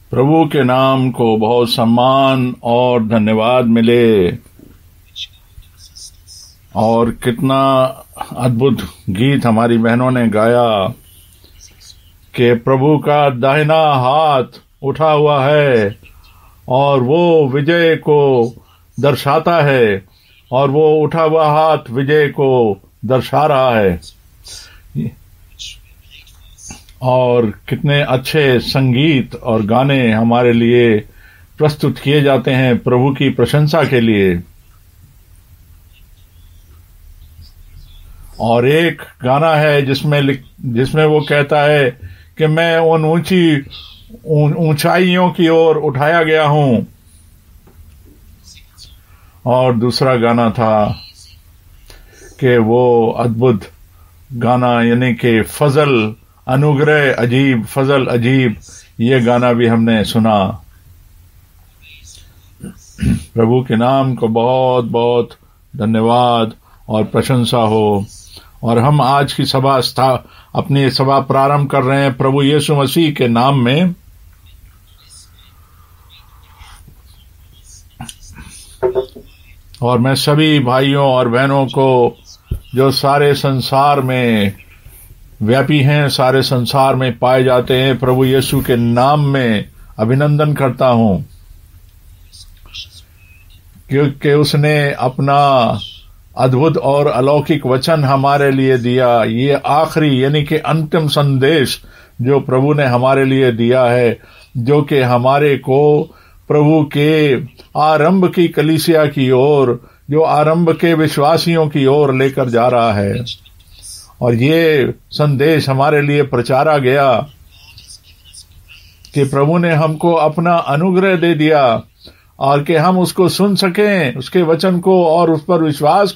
प्रभु के नाम को बहुत सम्मान और धन्यवाद मिले। और कितना अद्भुत गीत हमारी बहनों ने गाया कि प्रभु का दाहिना हाथ उठा हुआ है और वो विजय को दर्शाता है और वो उठा हुआ हाथ विजय को दर्शा रहा है। और कितने अच्छे संगीत और गाने हमारे लिए प्रस्तुत किए जाते हैं प्रभु की प्रशंसा के लिए। और एक गाना है जिसमें वो कहता है कि मैं उन ऊंचाइयों की ओर उठाया गया हूं। और दूसरा गाना था कि वो अद्भुत गाना यानी कि फजल अनुग्रह अजीब, फजल अजीब, ये गाना भी हमने सुना। प्रभु के नाम को बहुत बहुत धन्यवाद और प्रशंसा हो। और हम आज की अपनी सभा प्रारंभ कर रहे हैं प्रभु यीशु मसीह के नाम में। और मैं सभी भाइयों और बहनों को जो सारे संसार में व्यापी हैं, सारे संसार में पाए जाते हैं, प्रभु यीशु के नाम में अभिनंदन करता हूं, क्योंकि उसने अपना अद्भुत और अलौकिक वचन हमारे लिए दिया। ये आखिरी यानी कि अंतिम संदेश जो प्रभु ने हमारे लिए दिया है, जो कि हमारे को प्रभु के आरंभ की कलीसिया की ओर, जो आरंभ के विश्वासियों की ओर लेकर जा रहा है। और ये संदेश हमारे लिए प्रचारा गया कि प्रभु ने हमको अपना अनुग्रह दे दिया और कि हम उसको सुन सकें, उसके वचन को, और उस पर विश्वास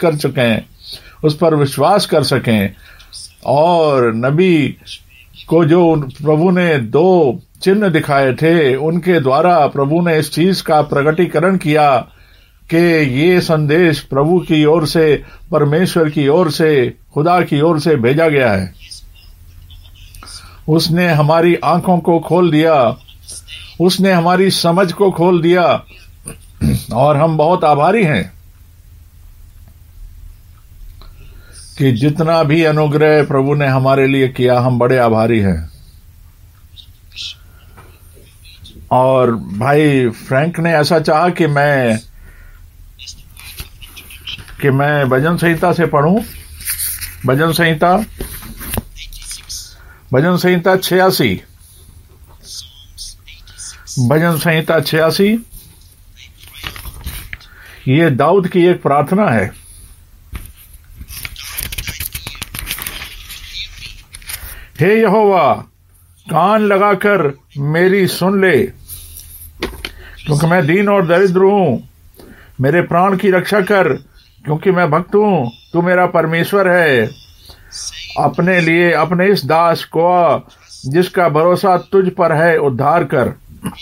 कर सकें। और नबी को जो प्रभु ने 2 चिन्ह दिखाए थे, उनके द्वारा प्रभु ने इस चीज का प्रकटीकरण किया कि ये संदेश प्रभु की ओर से, परमेश्वर की ओर से, खुदा की ओर से भेजा गया है। उसने हमारी आंखों को खोल दिया, उसने हमारी समझ को खोल दिया। और हम बहुत आभारी हैं कि जितना भी अनुग्रह प्रभु ने हमारे लिए किया, हम बड़े आभारी हैं। और भाई फ्रैंक ने ऐसा चाहा कि मैं भजन संहिता से पढ़ूं। भजन संहिता 86। भजन संहिता 86 ये दाऊद की एक प्रार्थना है। हे यहोवा, कान लगाकर मेरी सुन ले, क्योंकि मैं दीन और दरिद्र हूं। मेरे प्राण की रक्षा कर, क्योंकि मैं भक्त हूं। तू मेरा परमेश्वर है। अपने लिए अपने इस दास को, जिसका भरोसा तुझ पर है, उद्धार कर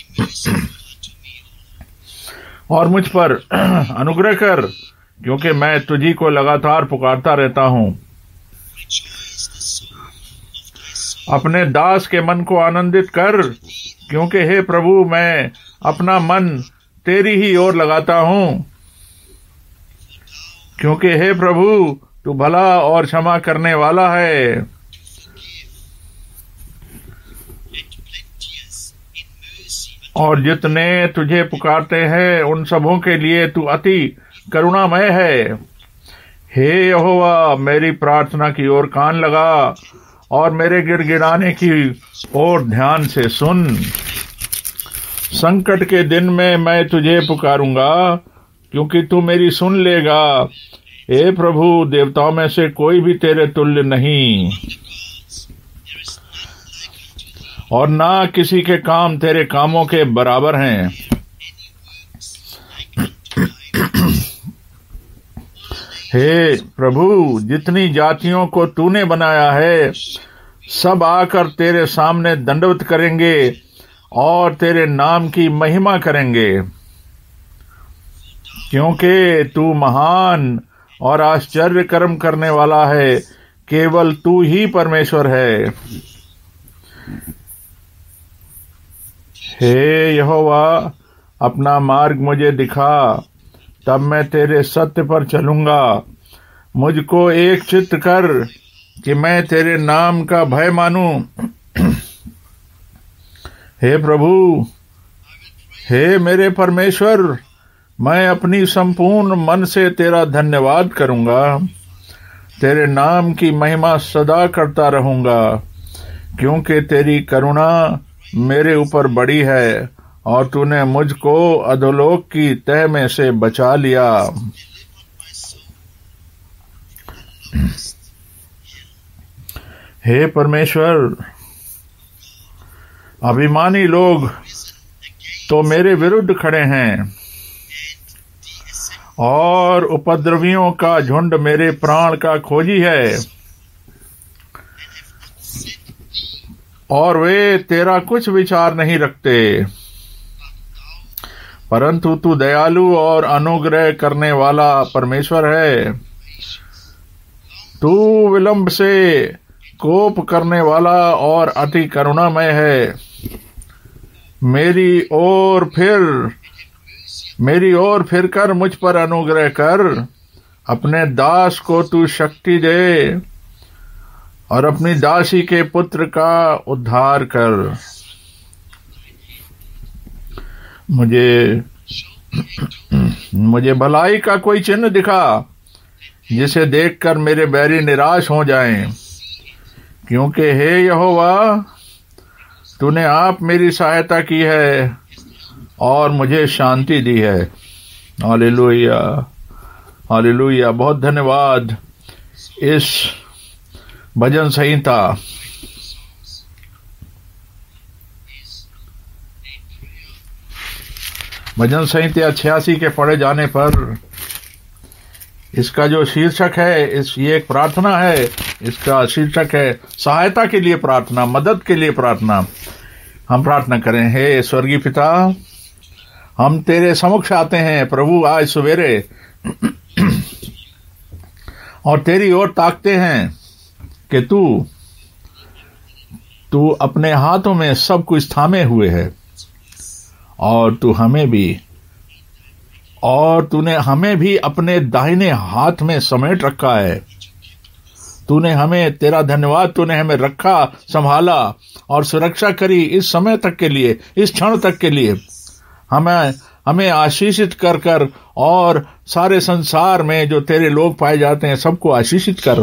और मुझ पर अनुग्रह कर, क्योंकि मैं तुझी को लगातार पुकारता रहता हूं। अपने दास के मन को आनंदित कर, क्योंकि हे प्रभु, मैं अपना मन तेरी ही ओर लगाता हूं। क्योंकि हे प्रभु, तू भला और क्षमा करने वाला है। और जितने तुझे पुकारते हैं, उन सबों के लिए तू अति करुणामय है। हे यहोवा, मेरी प्रार्थना की ओर कान लगा और मेरे गिड़गिड़ाने की ओर ध्यान से सुन। संकट के दिन में मैं तुझे पुकारूंगा, क्योंकि तू मेरी सुन लेगा। हे प्रभु, देवताओं में से कोई भी तेरे तुल्य नहीं, और ना किसी के काम तेरे कामों के बराबर हैं। हे प्रभु, जितनी जातियों को तूने बनाया है, सब आकर तेरे सामने दंडवत करेंगे और तेरे नाम की महिमा करेंगे, क्योंकि तू महान और आश्चर्य कर्म करने वाला है। केवल तू ही परमेश्वर है। हे यहोवा, अपना मार्ग मुझे दिखा, तब मैं तेरे सत्य पर चलूंगा। मुझको एक चित्त कर कि मैं तेरे नाम का भय मानूं। हे प्रभु, हे मेरे परमेश्वर, मैं अपनी संपूर्ण मन से तेरा धन्यवाद करूंगा। तेरे नाम की महिमा सदा करता रहूंगा, क्योंकि तेरी करुणा मेरे ऊपर बड़ी है और तूने मुझको अधोलोक की तह में से बचा लिया। हे परमेश्वर, अभिमानी लोग तो मेरे विरुद्ध खड़े हैं और उपद्रवियों का झुंड मेरे प्राण का खोजी है, और वे तेरा कुछ विचार नहीं रखते। परंतु तू दयालु और अनुग्रह करने वाला परमेश्वर है। तू विलंब से कोप करने वाला और अति करुणामय है। मेरी ओर फिर कर मुझ पर अनुग्रह कर। अपने दास को तू शक्ति दे और अपनी दासी के पुत्र का उद्धार कर। मुझे भलाई का कोई चिन्ह दिखा, जिसे देखकर मेरे बैरी निराश हो जाएं। क्योंकि हे यहोवा, तूने आप मेरी सहायता की है और मुझे शांति दी है। Hallelujah, hallelujah. बहुत धन्यवाद। इस भजन संहिता भजन संहिता 86 के पढ़े जाने पर इसका जो शीर्षक है, ये एक प्रार्थना है। इसका शीर्षक है सहायता के लिए प्रार्थना, मदद के लिए प्रार्थना। हम प्रार्थना करें। हे स्वर्गीय पिता, हम तेरे समक्ष आते हैं प्रभु आज सवेरे और तेरी ओर ताकते हैं कि तू अपने हाथों में सब कुछ थामे हुए है और तूने हमें भी अपने दाहिने हाथ में समेट रखा है। तूने हमें, तेरा धन्यवाद, तूने हमें रखा, संभाला और सुरक्षा करी इस समय तक के लिए, इस क्षण तक के लिए। हमें आशीषित कर और सारे संसार में जो तेरे लोग पाए जाते हैं सबको आशीषित कर।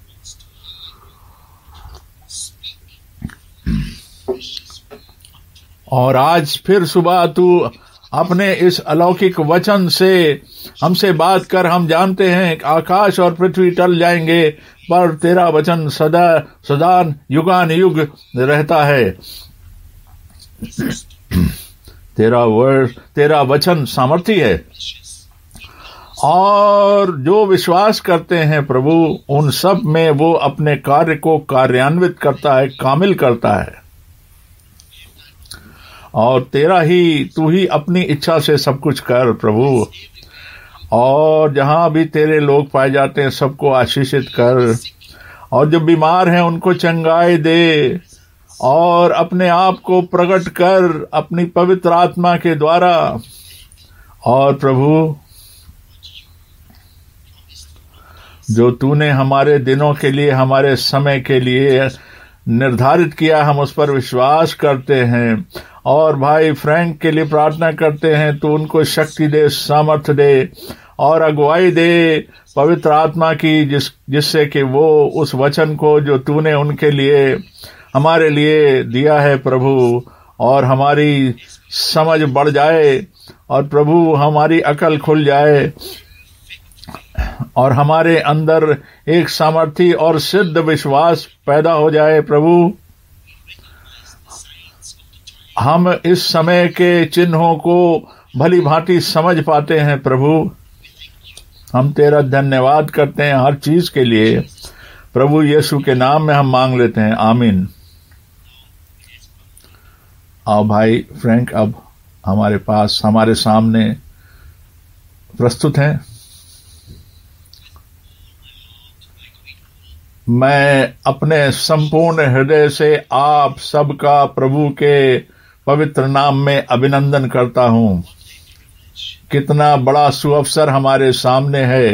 और आज फिर सुबह तू अपने इस अलौकिक वचन से हमसे बात कर। हम जानते हैं कि आकाश और पृथ्वी टल जाएंगे, पर तेरा वचन सदा युगान युग रहता है। तेरा वचन सामर्थी है और जो विश्वास करते हैं प्रभु, उन सब में वो अपने कार्य को कार्यान्वित करता है, कामिल करता है। और तू ही अपनी इच्छा से सब कुछ कर प्रभु। और जहां भी तेरे लोग पाए जाते हैं सबको आशीषित कर, और जो बीमार हैं उनको चंगाई दे, और अपने आप को प्रकट कर अपनी पवित्र आत्मा के द्वारा। और प्रभु, जो तूने हमारे दिनों के लिए, हमारे समय के लिए निर्धारित किया, हम उस पर विश्वास करते हैं। और भाई फ्रैंक के लिए प्रार्थना करते हैं, तो उनको शक्ति दे, सामर्थ्य दे और अगुवाई दे पवित्र आत्मा की, जिससे कि वो उस वचन को जो तूने उनके लिए, हमारे लिए दिया है प्रभु, और हमारी समझ बढ़ जाए, और प्रभु हमारी अकल खुल जाए, और हमारे अंदर एक सामर्थी और सिद्ध विश्वास पैदा हो जाए प्रभु। हम इस समय के चिन्हों को भली भांति समझ पाते हैं प्रभु। हम तेरा धन्यवाद करते हैं हर चीज के लिए। प्रभु यीशु के नाम में हम मांग लेते हैं, आमीन। आओ भाई फ्रैंक अब हमारे पास, हमारे सामने प्रस्तुत हैं। मैं अपने संपूर्ण हृदय से आप सबका प्रभु के पवित्र नाम में अभिनंदन करता हूं। कितना बड़ा सुअवसर हमारे सामने है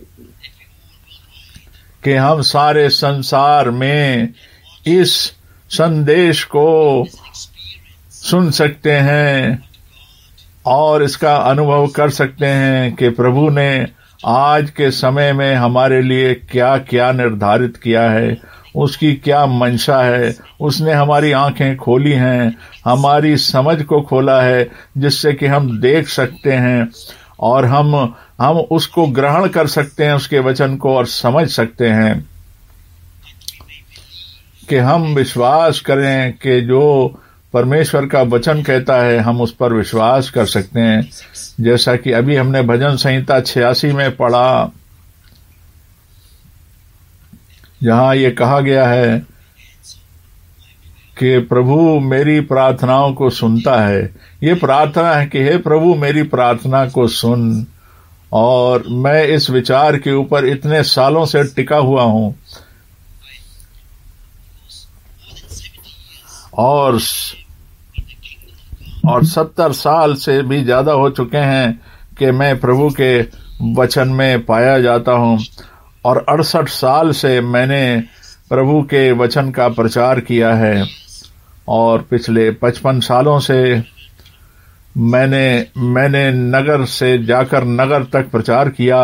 कि हम सारे संसार में इस संदेश को सुन सकते हैं और इसका अनुभव कर सकते हैं कि प्रभु ने आज के समय में हमारे लिए क्या क्या निर्धारित किया है, उसकी क्या मंशा है। उसने हमारी आंखें खोली हैं, हमारी समझ को खोला है, जिससे कि हम देख सकते हैं और हम उसको ग्रहण कर सकते हैं, उसके वचन को, और समझ सकते हैं कि हम विश्वास करें कि जो परमेश्वर का वचन कहता है हम उस पर विश्वास कर सकते हैं। जैसा कि अभी हमने भजन संहिता 86 में पढ़ा, जहां ये कहा गया है कि प्रभु मेरी प्रार्थनाओं को सुनता है। ये प्रार्थना है कि हे प्रभु मेरी प्रार्थना को सुन। और मैं इस विचार के ऊपर इतने सालों से टिका हुआ हूं और 70 साल से भी ज्यादा हो चुके हैं कि मैं प्रभु के वचन में पाया जाता हूं। और 68 साल से मैंने प्रभु के वचन का प्रचार किया है और पिछले 55 सालों से मैंने नगर से जाकर नगर तक प्रचार किया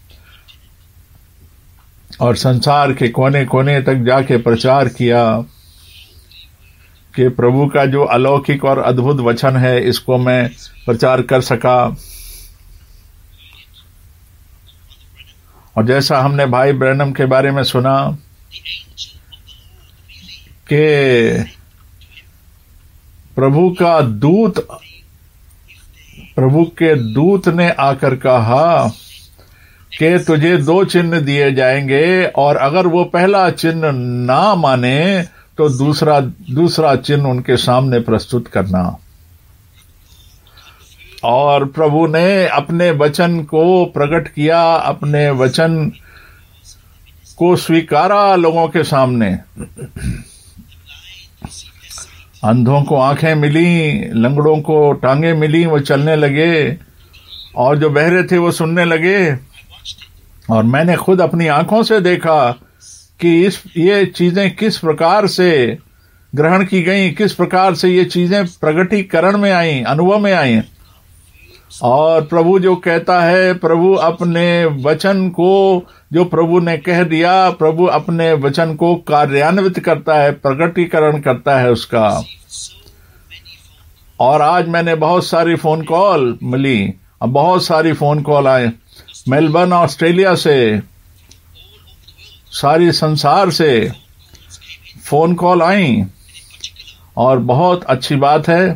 और संसार के कोने कोने तक जाके प्रचार किया कि प्रभु का जो अलौकिक और अद्भुत वचन है इसको मैं प्रचार कर सका। और जैसा हमने भाई ब्रैनम के बारे में सुना कि प्रभु के दूत ने आकर कहा कि तुझे 2 चिन्ह दिए जाएंगे और अगर वो पहला चिन्ह ना माने तो दूसरा चिन्ह उनके सामने प्रस्तुत करना। और प्रभु ने अपने वचन को प्रकट किया, अपने वचन को स्वीकारा लोगों के सामने। अंधों को आंखें मिली, लंगड़ों को टांगे मिली, वो चलने लगे, और जो बहरे थे वो सुनने लगे। और मैंने खुद अपनी आंखों से देखा कि ये चीजें किस प्रकार से ग्रहण की गई, किस प्रकार से ये चीजें प्रगटीकरण में आई, अनुभव में आई। और प्रभु जो कहता है, प्रभु अपने वचन को जो प्रभु ने कह दिया, प्रभु अपने वचन को कार्यान्वित करता है, प्रगटीकरण करता है उसका। और आज मैंने बहुत सारी फोन कॉल मिली, अब बहुत सारी फोन कॉल आए मेलबर्न ऑस्ट्रेलिया से, सारी संसार से फोन कॉल आई। और बहुत अच्छी बात है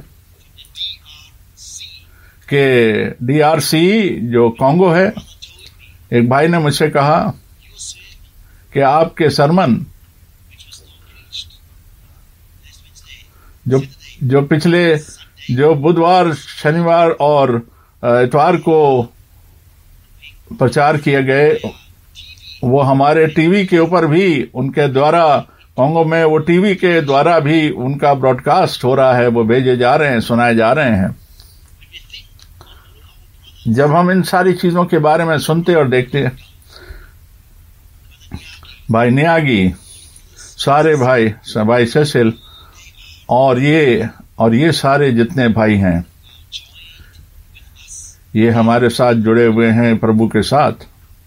कि DRC जो कांगो है, एक भाई ने मुझसे कहा कि आपके सरमन जो पिछले जो बुधवार, शनिवार और इतवार को प्रचार किए गए, वो हमारे टीवी के ऊपर भी उनके द्वारा, कांगो में वो टीवी के द्वारा भी उनका ब्रॉडकास्ट हो रहा है, वो भेजे जा रहे हैं, सुनाए जा रहे हैं। जब हम इन सारी चीजों के बारे में सुनते और देखते, भाई नियागी, सारे भाई सेसिल और ये सारे जितने भाई हैं, ये हमारे साथ जुड़े हुए हैं प्रभु के साथ।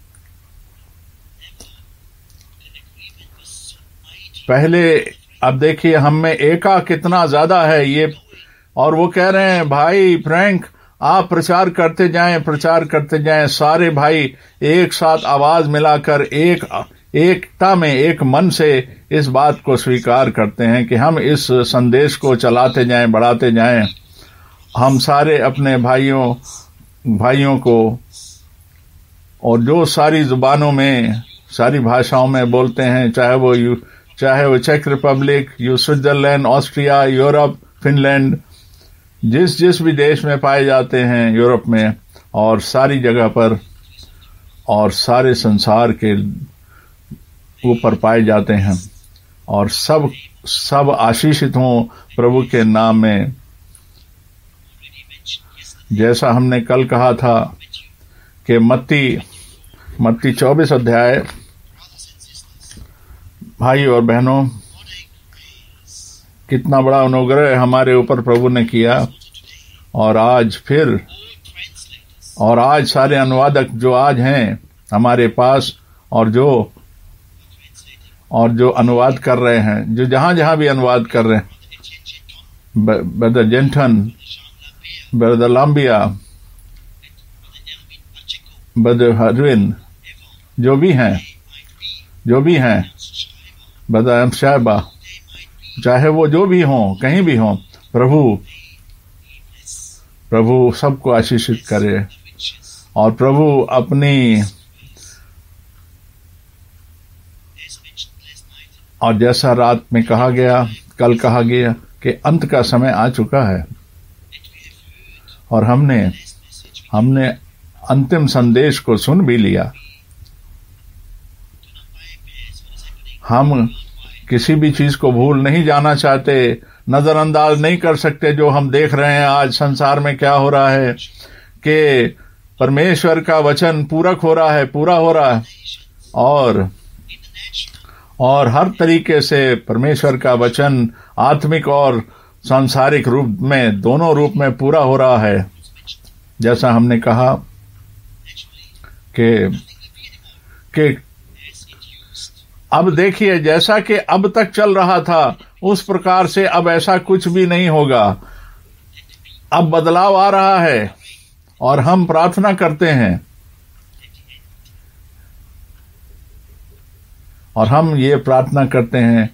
पहले अब देखिए हम में एका कितना ज्यादा है ये, और वो कह रहे हैं भाई फ्रैंक आप प्रचार करते जाएं, सारे भाई एक साथ आवाज मिलाकर एकता में, एक मन से इस बात को स्वीकार करते हैं कि हम इस संदेश को चलाते जाएं, बढ़ाते जाएं। हम सारे अपने भाइयों को, और जो सारी जुबानों में, सारी भाषाओं में बोलते हैं, चाहे वो चेक Republic, Switzerland, Austria, Europe, Finland, जिस भी देश में पाए जाते हैं, यूरोप में और सारी जगह पर और सारे संसार के ऊपर पाए जाते हैं, और सब आशीषित हों प्रभु के नाम में। जैसा हमने कल कहा था कि मत्ती 24 अध्याय, भाई और बहनों, कितना बड़ा अनुग्रह हमारे ऊपर प्रभु ने किया। और आज सारे अनुवादक जो आज हैं हमारे पास, और जो अनुवाद कर रहे हैं, जो जहां भी अनुवाद कर रहे हैं, brother Genton, brother Lambia, brother Harvin, जो भी हैं, ब्रदर एम साहबा, चाहे वो जो भी हों, कहीं भी हों, प्रभु सबको आशीषित करे। और प्रभु अपनी, और जैसा रात में कल कहा गया कि अंत का समय आ चुका है, और हमने अंतिम संदेश को सुन भी लिया। हम किसी भी चीज को भूल नहीं जाना चाहते, नजरअंदाज नहीं कर सकते जो हम देख रहे हैं आज संसार में क्या हो रहा है, कि परमेश्वर का वचन पूरा हो रहा है, और हर तरीके से परमेश्वर का वचन आत्मिक और सांसारिक रूप में, दोनों रूप में पूरा हो रहा है। जैसा हमने कहा कि अब देखिए, जैसा कि अब तक चल रहा था उस प्रकार से अब ऐसा कुछ भी नहीं होगा। अब बदलाव आ रहा है, और हम प्रार्थना करते हैं, और हम ये प्रार्थना करते हैं,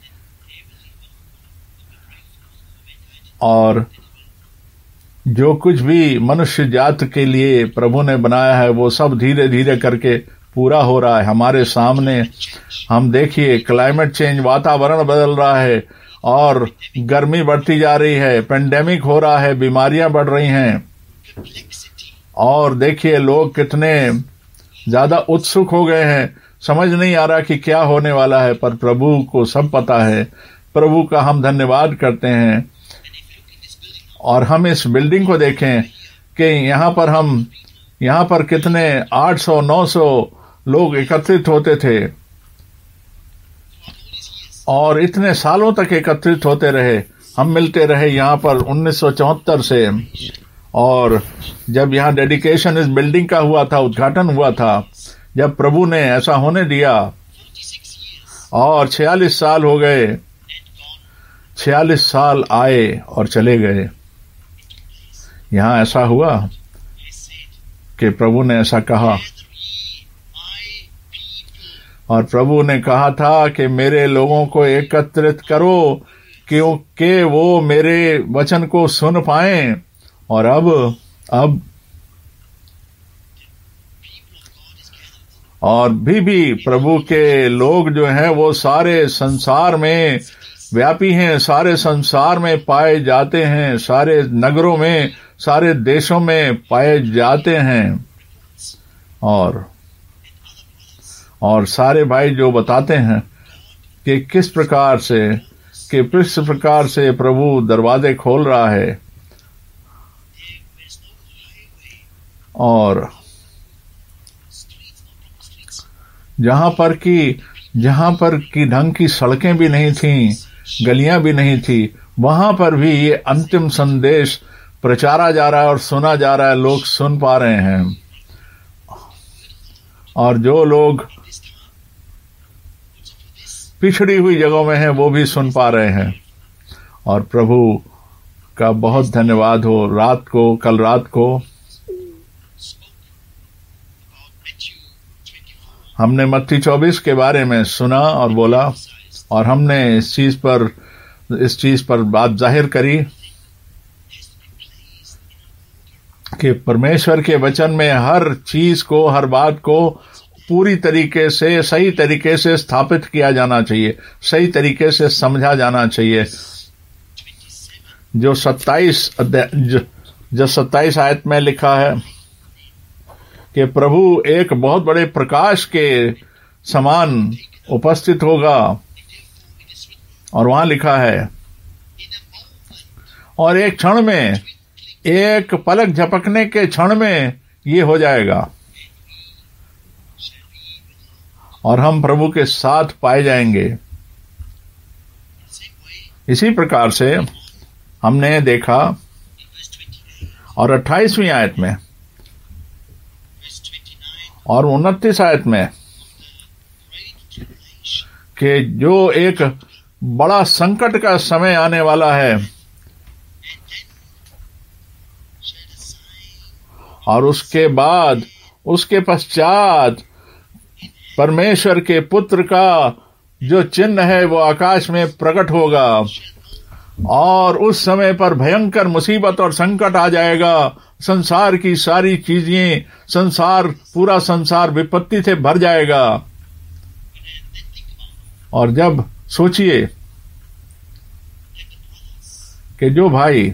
और जो कुछ भी मनुष्य जात के लिए प्रभु ने बनाया है वो सब धीरे धीरे करके पूरा हो रहा है हमारे सामने। हम देखिए, क्लाइमेट चेंज, वातावरण बदल रहा है, और गर्मी बढ़ती जा रही है, पेंडेमिक हो रहा है, बीमारियां बढ़ रही हैं, और देखिए लोग कितने ज्यादा उत्सुक हो गए हैं, समझ नहीं आ रहा कि क्या होने वाला है, पर प्रभु को सब पता है। प्रभु का हम धन्यवाद करते हैं। और हम इस बिल्डिंग को देखें कि यहाँ पर कितने 800-900 लोग एकत्रित होते थे, और इतने सालों तक एकत्रित होते रहे। हम मिलते रहे यहाँ पर 1974 से, और जब यहाँ डेडिकेशन इस बिल्डिंग का हुआ था, उद्घाटन हुआ था, जब प्रभु ने ऐसा होने दिया, और 46 साल हो गए, 46 साल आए और चले गए। यहाँ ऐसा हुआ कि प्रभु ने ऐसा कहा, और प्रभु ने कहा था कि मेरे लोगों को एकत्रित करो क्योंकि वो मेरे वचन को सुन पाएं। और अब और भी प्रभु के लोग जो हैं वो सारे संसार में व्यापी हैं, सारे संसार में पाए जाते हैं, सारे नगरों में, सारे देशों में पाए जाते हैं। और सारे भाई जो बताते हैं कि किस प्रकार से प्रभु दरवाजे खोल रहा है, और जहां पर की ढंग की सड़कें भी नहीं थीं, गलियां भी नहीं थी, वहां पर भी ये अंतिम संदेश प्रचारा जा रहा है और सुना जा रहा है, लोग सुन पा रहे हैं। और जो लोग पिछड़ी हुई जगहों में हैं वो भी सुन पा रहे हैं। और प्रभु का बहुत धन्यवाद हो। कल रात को हमने मत्ती 24 के बारे में सुना और बोला, और हमने इस चीज पर बात जाहिर करी कि परमेश्वर के वचन में हर चीज को, हर बात को पूरी तरीके से, सही तरीके से स्थापित किया जाना चाहिए, सही तरीके से समझा जाना चाहिए। जो 27 आयत में लिखा है कि प्रभु एक बहुत बड़े प्रकाश के समान उपस्थित होगा, और वहां लिखा है, और एक क्षण में एक पलक झपकने के क्षण में ये हो जाएगा और हम प्रभु के साथ पाए जाएंगे। इसी प्रकार से हमने देखा और 28वीं आयत में और 29 आयत में कि जो एक बड़ा संकट का समय आने वाला है और उसके बाद उसके पश्चात परमेश्वर के पुत्र का जो चिन्ह है वो आकाश में प्रकट होगा और उस समय पर भयंकर मुसीबत और संकट आ जाएगा। संसार की सारी चीजें, पूरा संसार विपत्ति से भर जाएगा। और जब सोचिए कि जो भाई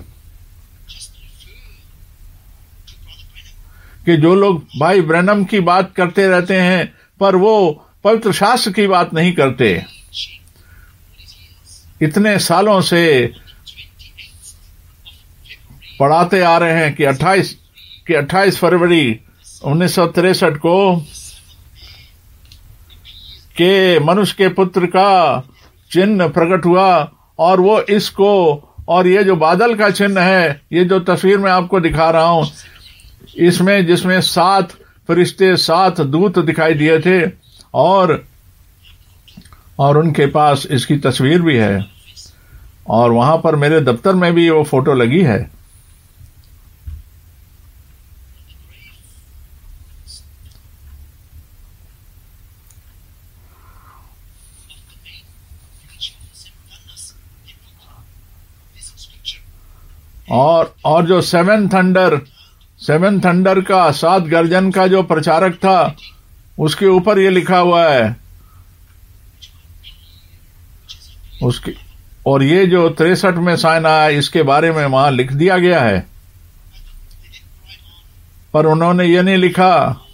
कि जो लोग भाई ब्रैनम की बात करते रहते हैं पर वो पवित्र शास्त्र की बात नहीं करते, इतने सालों से पढ़ाते आ रहे हैं कि 28 फरवरी 1963 को के मनुष्य के पुत्र का चिन्ह प्रकट हुआ और वो इसको, और ये जो बादल का चिन्ह है, ये जो तस्वीर मैं आपको दिखा रहा हूं, इसमें जिसमें 7 फरिश्ते 7 दूत दिखाई दिए थे और उनके पास इसकी तस्वीर भी है और वहां पर मेरे दफ्तर में भी वो फोटो लगी है। और जो सेवन थंडर का 7 गर्जन का जो प्रचारक था उसके ऊपर ये लिखा हुआ है उसके, और ये जो 63 में साइन आया इसके बारे में वहां लिख दिया गया है, पर उन्होंने ये नहीं लिखा।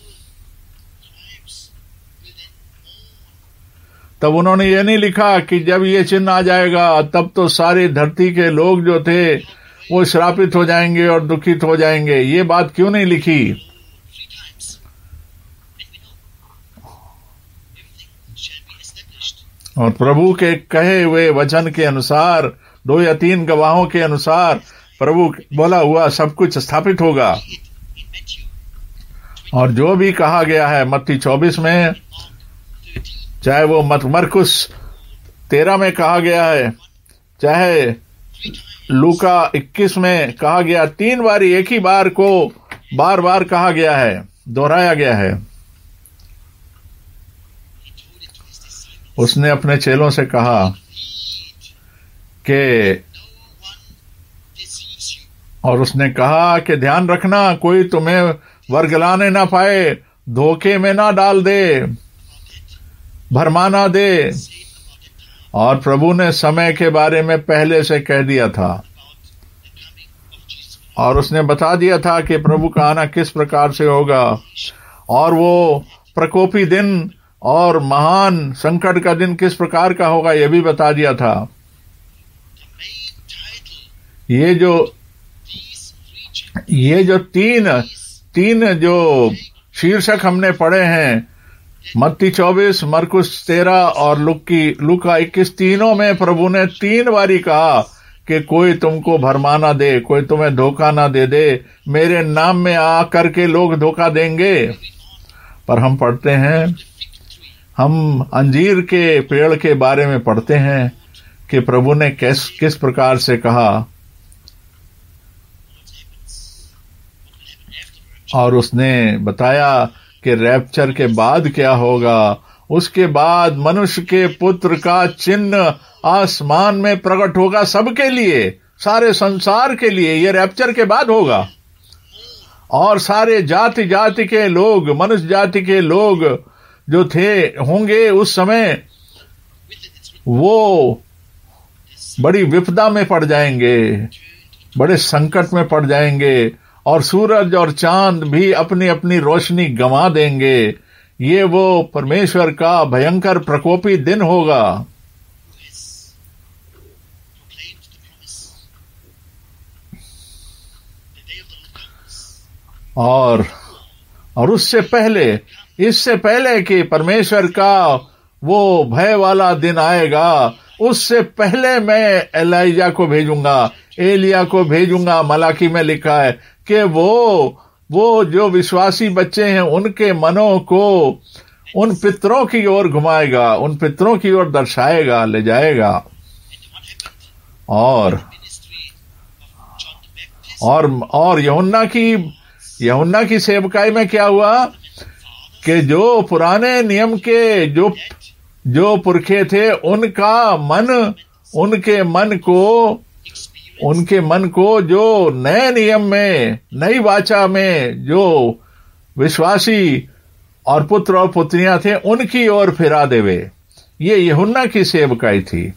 तब उन्होंने ये नहीं लिखा कि जब ये चिन्ह आ जाएगा तब तो सारी धरती के लोग जो थे वो श्रापित हो जाएंगे और दुखित हो जाएंगे। ये बात क्यों नहीं लिखी? और प्रभु के कहे हुए वचन के अनुसार, 2 या 3 गवाहों के अनुसार प्रभु बोला हुआ सब कुछ स्थापित होगा। और जो भी कहा गया है मत्ती 24 में, चाहे वो मरकुस 13 में कहा गया है, चाहे लूका 21 में कहा गया, 3 बार एक ही बार को बार बार कहा गया है, दोहराया गया है। उसने अपने चेलों से कहा कि, और उसने कहा कि ध्यान रखना कोई तुम्हें वर्गलाने ना पाए, धोखे में ना डाल दे, भरमा ना दे। और प्रभु ने समय के बारे में पहले से कह दिया था और उसने बता दिया था कि प्रभु का आना किस प्रकार से होगा और वो प्रकोपी दिन और महान संकट का दिन किस प्रकार का होगा, यह भी बता दिया था। ये जो तीन जो शीर्षक हमने पढ़े हैं, मत्ती 24, मरकुस 13 और लूका 21, तीनों में प्रभु ने 3 बारी कहा कि कोई तुमको भरमाना दे, कोई तुम्हें धोखा ना दे दे, मेरे नाम में आकर के लोग धोखा देंगे। पर हम पढ़ते हैं, हम अंजीर के पेड़ के बारे में पढ़ते हैं कि प्रभु ने किस प्रकार से कहा और उसने बताया कि रैप्चर के बाद क्या होगा। उसके बाद मनुष्य के पुत्र का चिन्ह आसमान में प्रकट होगा सबके लिए, सारे संसार के लिए। ये रैप्चर के बाद होगा और सारे जाति जाति के लोग, मनुष्य जाति के लोग जो होंगे उस समय, वो बड़ी विपदा में पड़ जाएंगे, बड़े संकट में पड़ जाएंगे और सूरज और चांद भी अपनी अपनी रोशनी गंवा देंगे। ये वो परमेश्वर का भयंकर प्रकोपी दिन होगा। और उससे पहले, इससे पहले कि परमेश्वर का वो भय वाला दिन आएगा, उससे पहले मैं एलिया को भेजूंगा, एलिया को भेजूंगा। मलाकी में लिखा है कि वो जो विश्वासी बच्चे हैं उनके मनों को उन पितरों की ओर घुमाएगा, उन पितरों की ओर दर्शाएगा, ले जाएगा। और यूहन्ना की सेवकाई में क्या हुआ कि जो पुराने नियम के जो पुरखे थे, उनके मन को जो नए नियम में, नई वाचा में जो विश्वासी और पुत्र और पुत्रियां थे, उनकी ओर फिरा देवे। ये यूहन्ना की सेवकाई थी।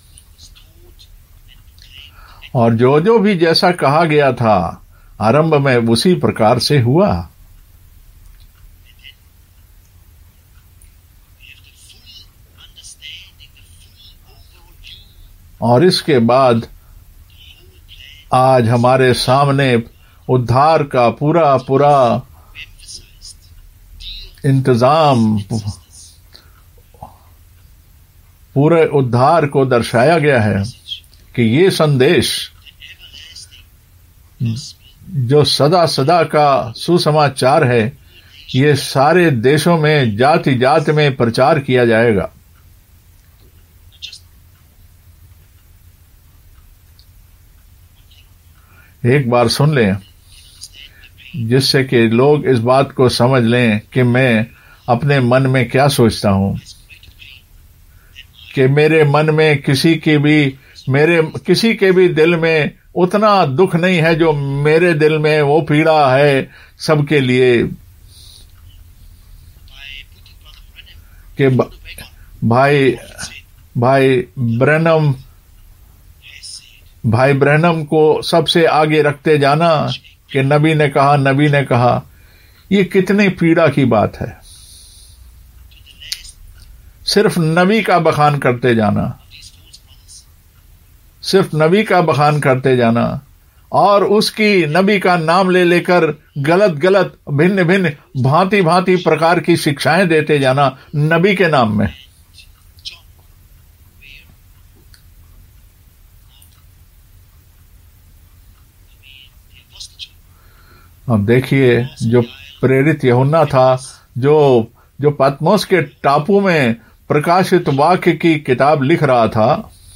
और जो भी जैसा कहा गया था आरंभ में, उसी प्रकार से हुआ। और इसके बाद आज हमारे सामने उद्धार का पूरा इंतजाम, पूरे उद्धार को दर्शाया गया है कि ये संदेश जो सदा सदा का सुसमाचार है, ये सारे देशों में, जाति जाति में प्रचार किया जाएगा। एक बार सुन लें, जिससे कि लोग इस बात को समझ लें कि मैं अपने मन में क्या सोचता हूं, कि मेरे मन में किसी के भी दिल में उतना दुख नहीं है जो मेरे दिल में वो पीड़ा है सबके लिए। कि भाई ब्रैनम को सबसे आगे रखते जाना कि नबी ने कहा, ये कितनी पीड़ा की बात है। सिर्फ नबी का बखान करते जाना, और उसकी नबी का नाम ले लेकर गलत भिन्न भांति प्रकार की शिक्षाएं देते जाना नबी के नाम में। अब देखिए, जो प्रेरित यूहन्ना था, जो पतमोस के टापू में प्रकाशित वाक्य की किताब लिख रहा था,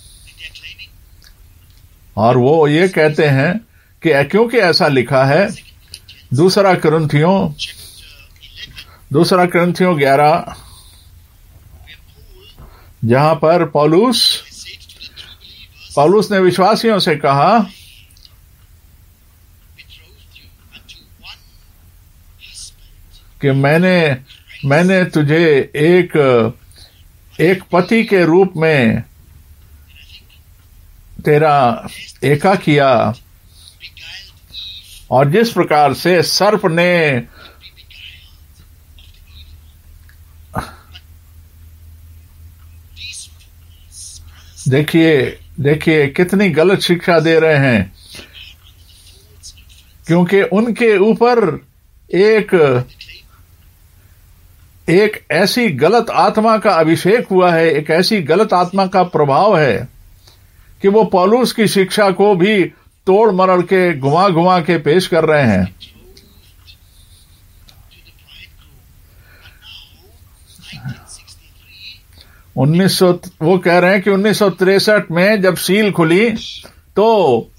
और वो ये कहते हैं कि क्योंकि ऐसा लिखा है, दूसरा कुरिन्थियों 11, जहां पर पौलुस ने विश्वासियों से कहा कि मैंने तुझे एक पति के रूप में तेरा एका किया, और जिस प्रकार से सर्प ने देखिए कितनी गलत शिक्षा दे रहे हैं, क्योंकि उनके ऊपर एक ऐसी गलत आत्मा का अभिषेक हुआ है, एक ऐसी गलत आत्मा का प्रभाव है कि वो पौलुस की शिक्षा को भी तोड़ मरोड़ के घुमा के पेश कर रहे हैं। वो कह रहे हैं कि 1963 में जब सील खुली तो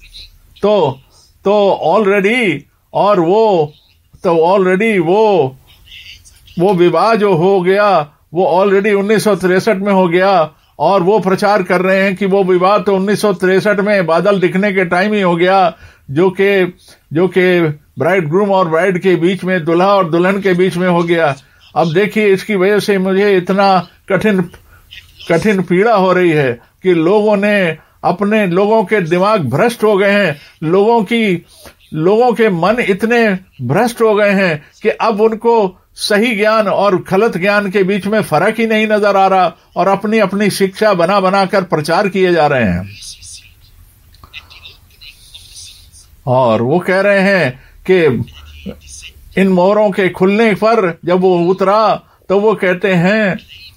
ऑलरेडी वो विवाह जो हो गया, वो ऑलरेडी 1963 में हो गया, और वो प्रचार कर रहे हैं कि वो विवाह तो 1963 में बादल दिखने के टाइम ही हो गया, जो कि ब्राइड ग्रूम और ब्राइड के बीच में, दुल्हा और दुल्हन के बीच में हो गया। अब देखिए, इसकी वजह से मुझे इतना कठिन पीड़ा हो रही है कि लोगों के दिमाग भ्रष्ट हो गए हैं, लोगों के मन इतने भ्रष्ट हो गए हैं कि अब उनको सही ज्ञान और गलत ज्ञान के बीच में फर्क ही नहीं नजर आ रहा, और अपनी शिक्षा बना कर प्रचार किए जा रहे हैं। और वो कह रहे हैं कि इन मोहरों के खुलने पर जब वो उतरा तो वो कहते हैं,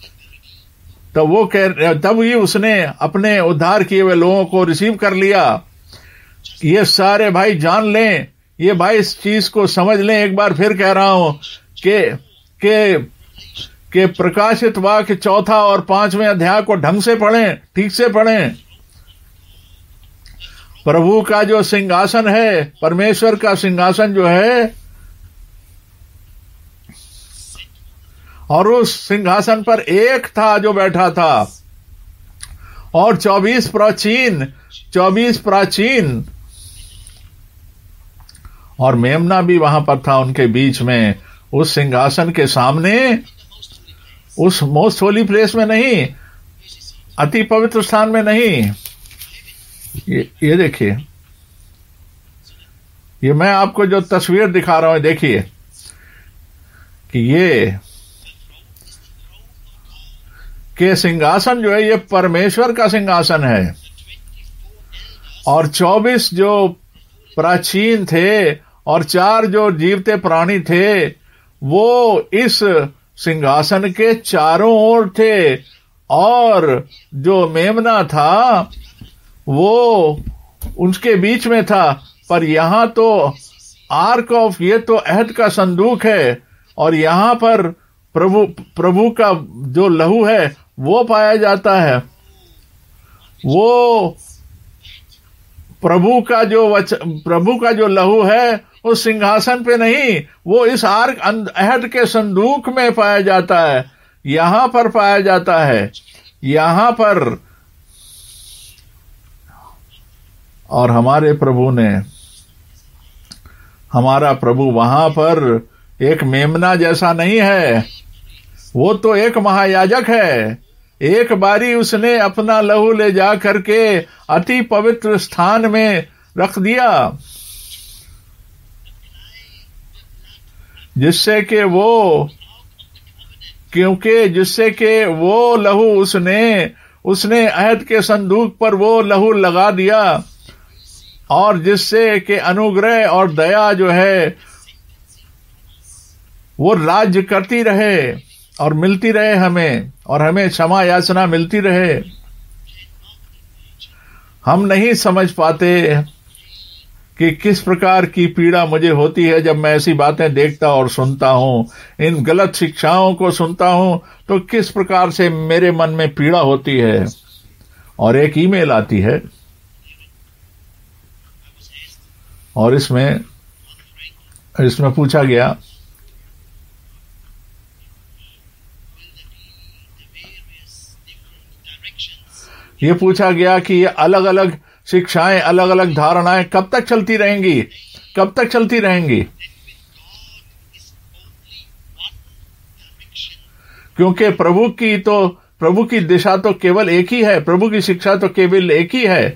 तब ही उसने अपने उद्धार किए हुए लोगों को रिसीव कर लिया। ये सारे भाई जान लें, ये भाई इस चीज को समझ लें। एक बार फिर कह रहा हूं कि प्रकाशित वाक्य 4 और 5वें अध्याय को ढंग से पढ़ें, ठीक से पढ़ें। प्रभु का जो सिंहासन है, परमेश्वर का सिंहासन जो है, और उस सिंहासन पर एक था जो बैठा था, और 24 प्राचीन और मेमना भी वहां पर था उनके बीच में, उस सिंहासन के सामने, उस मोस्ट होली प्लेस में नहीं, अति पवित्र स्थान में नहीं। ये देखिए, ये मैं आपको जो तस्वीर दिखा रहा हूं, देखिए कि ये सिंहासन जो है, ये परमेश्वर का सिंहासन है, और 24 जो प्राचीन थे और 4 जो जीवते प्राणी थे, वो इस सिंहासन के चारों ओर थे, और जो मेमना था वो उसके बीच में था। पर यहां तो आर्क ऑफ, ये तो अहद का संदूक है, और यहां पर प्रभु का जो लहू है वो पाया जाता है। वो प्रभु का जो लहू है उस सिंहासन पे नहीं, वो इस आर्क अहद के संदूक में पाया जाता है, यहां पर पाया जाता है, यहां पर। और हमारा प्रभु वहां पर एक मेमना जैसा नहीं है, वो तो एक महायाजक है। एक बारी उसने अपना लहू ले जा करके अति पवित्र स्थान में रख दिया, जिससे कि वो लहू उसने अहद के संदूक पर वो लहू लगा दिया, और जिससे कि अनुग्रह और दया जो है वो राज्य करती रहे और मिलती रहे हमें, और हमें क्षमा याचना मिलती रहे। हम नहीं समझ पाते कि किस प्रकार की पीड़ा मुझे होती है जब मैं ऐसी बातें देखता और सुनता हूं, इन गलत शिक्षाओं को सुनता हूं, तो किस प्रकार से मेरे मन में पीड़ा होती है। और एक ईमेल आती है, और इसमें पूछा गया कि ये अलग अलग शिक्षाएं, अलग अलग धारणाएं कब तक चलती रहेंगी। क्योंकि प्रभु की दिशा तो केवल एक ही है, प्रभु की शिक्षा तो केवल एक ही है।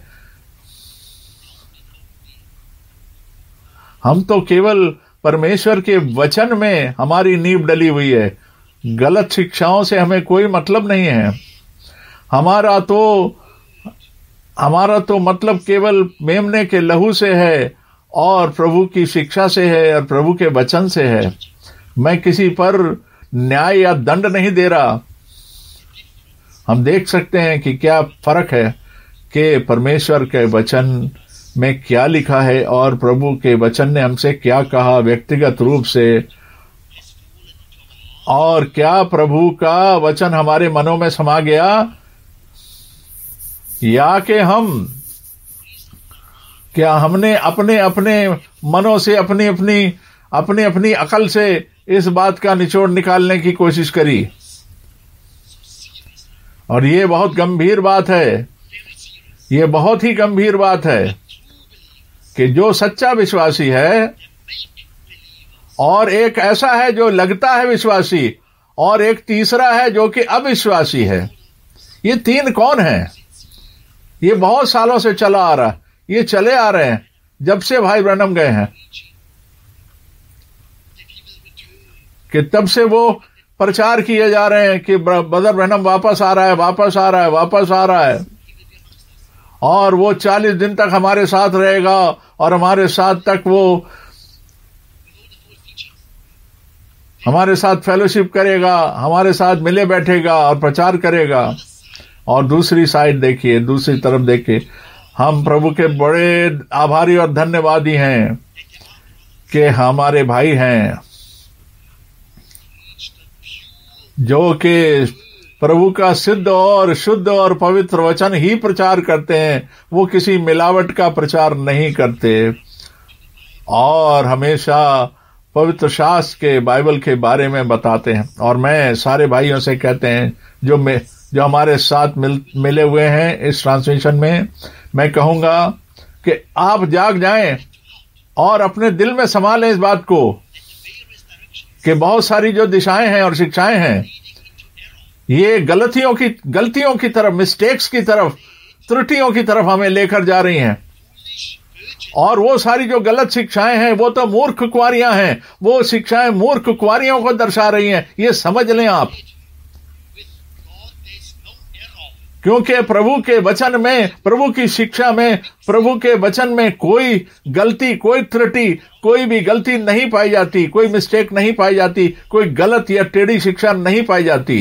हम तो केवल परमेश्वर के वचन में हमारी नींव डली हुई है, गलत शिक्षाओं से हमें कोई मतलब नहीं है। हमारा तो मतलब केवल मेमने के लहू से है, और प्रभु की शिक्षा से है, और प्रभु के वचन से है। मैं किसी पर न्याय या दंड नहीं दे रहा। हम देख सकते हैं कि क्या फर्क है कि परमेश्वर के वचन में क्या लिखा है, और प्रभु के वचन ने हमसे क्या कहा व्यक्तिगत रूप से, और क्या प्रभु का वचन हमारे मनों में समा गया, या कि हमने अपने अपने मनों से अपनी अपनी अकल से इस बात का निचोड़ निकालने की कोशिश करी। और ये बहुत गंभीर बात है, ये बहुत ही गंभीर बात है कि जो सच्चा विश्वासी है, और एक ऐसा है जो लगता है विश्वासी, और एक तीसरा है जो कि अविश्वासी है। ये 3 कौन है? ये बहुत सालों से चला आ रहा, ये चले आ रहे हैं जब से भाई ब्रैनम गए हैं, कि तब से वो प्रचार किए जा रहे हैं कि ब्रदर ब्रैनम वापस आ रहा है। और वो 40 दिन तक हमारे साथ रहेगा और हमारे साथ तक वो हमारे साथ फेलोशिप करेगा, हमारे साथ मिले बैठेगा और प्रचार करेगा। और दूसरी साइड देखिए, दूसरी तरफ देखिए, हम प्रभु के बड़े आभारी और धन्यवादी हैं कि हमारे भाई हैं जो कि प्रभु का सिद्ध और शुद्ध और पवित्र वचन ही प्रचार करते हैं। वो किसी मिलावट का प्रचार नहीं करते और हमेशा पवित्र शास्त्र के, बाइबल के बारे में बताते हैं। और मैं सारे भाइयों से कहते हैं जो हमारे साथ मिले हुए हैं इस ट्रांसमिशन में, मैं कहूंगा कि आप जाग जाएं और अपने दिल में संभालें इस बात को कि बहुत सारी जो दिशाएं हैं और शिक्षाएं हैं, ये गलतियों की तरफ, मिस्टेक्स की तरफ, त्रुटियों की तरफ हमें लेकर जा रही हैं। और वो सारी जो गलत शिक्षाएं हैं वो तो मूर्ख कुंवारियां हैं, वो शिक्षाएं मूर्ख कुंवारियों को दर्शा रही हैं, ये समझ लें आप। क्योंकि प्रभु के वचन में, प्रभु की शिक्षा में, प्रभु के वचन में कोई गलती, कोई त्रुटि, कोई भी गलती नहीं पाई जाती, कोई मिस्टेक नहीं पाई जाती, कोई गलत या टेढ़ी शिक्षा नहीं पाई जाती।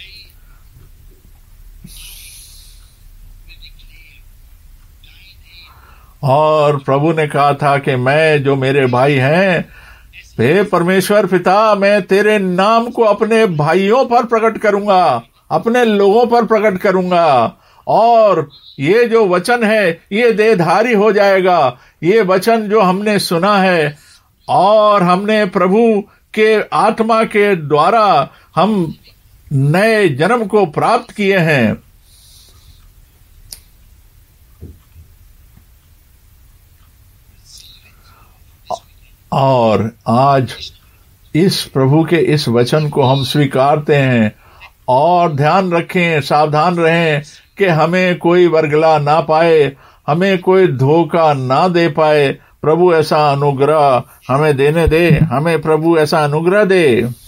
और प्रभु ने कहा था कि मैं, जो मेरे भाई हैं, हे परमेश्वर पिता, मैं तेरे नाम को अपने भाइयों पर प्रकट करूंगा, अपने लोगों पर प्रकट करूंगा। और ये जो वचन है ये देहधारी हो जाएगा। ये वचन जो हमने सुना है और हमने प्रभु के आत्मा के द्वारा हम नए जन्म को प्राप्त किए हैं। और आज इस प्रभु के इस वचन को हम स्वीकारते हैं। और ध्यान रखें, सावधान रहें कि हमें कोई वर्गला ना पाए, हमें कोई धोखा ना दे पाए। प्रभु ऐसा अनुग्रह हमें देने दे, हमें प्रभु ऐसा अनुग्रह दे।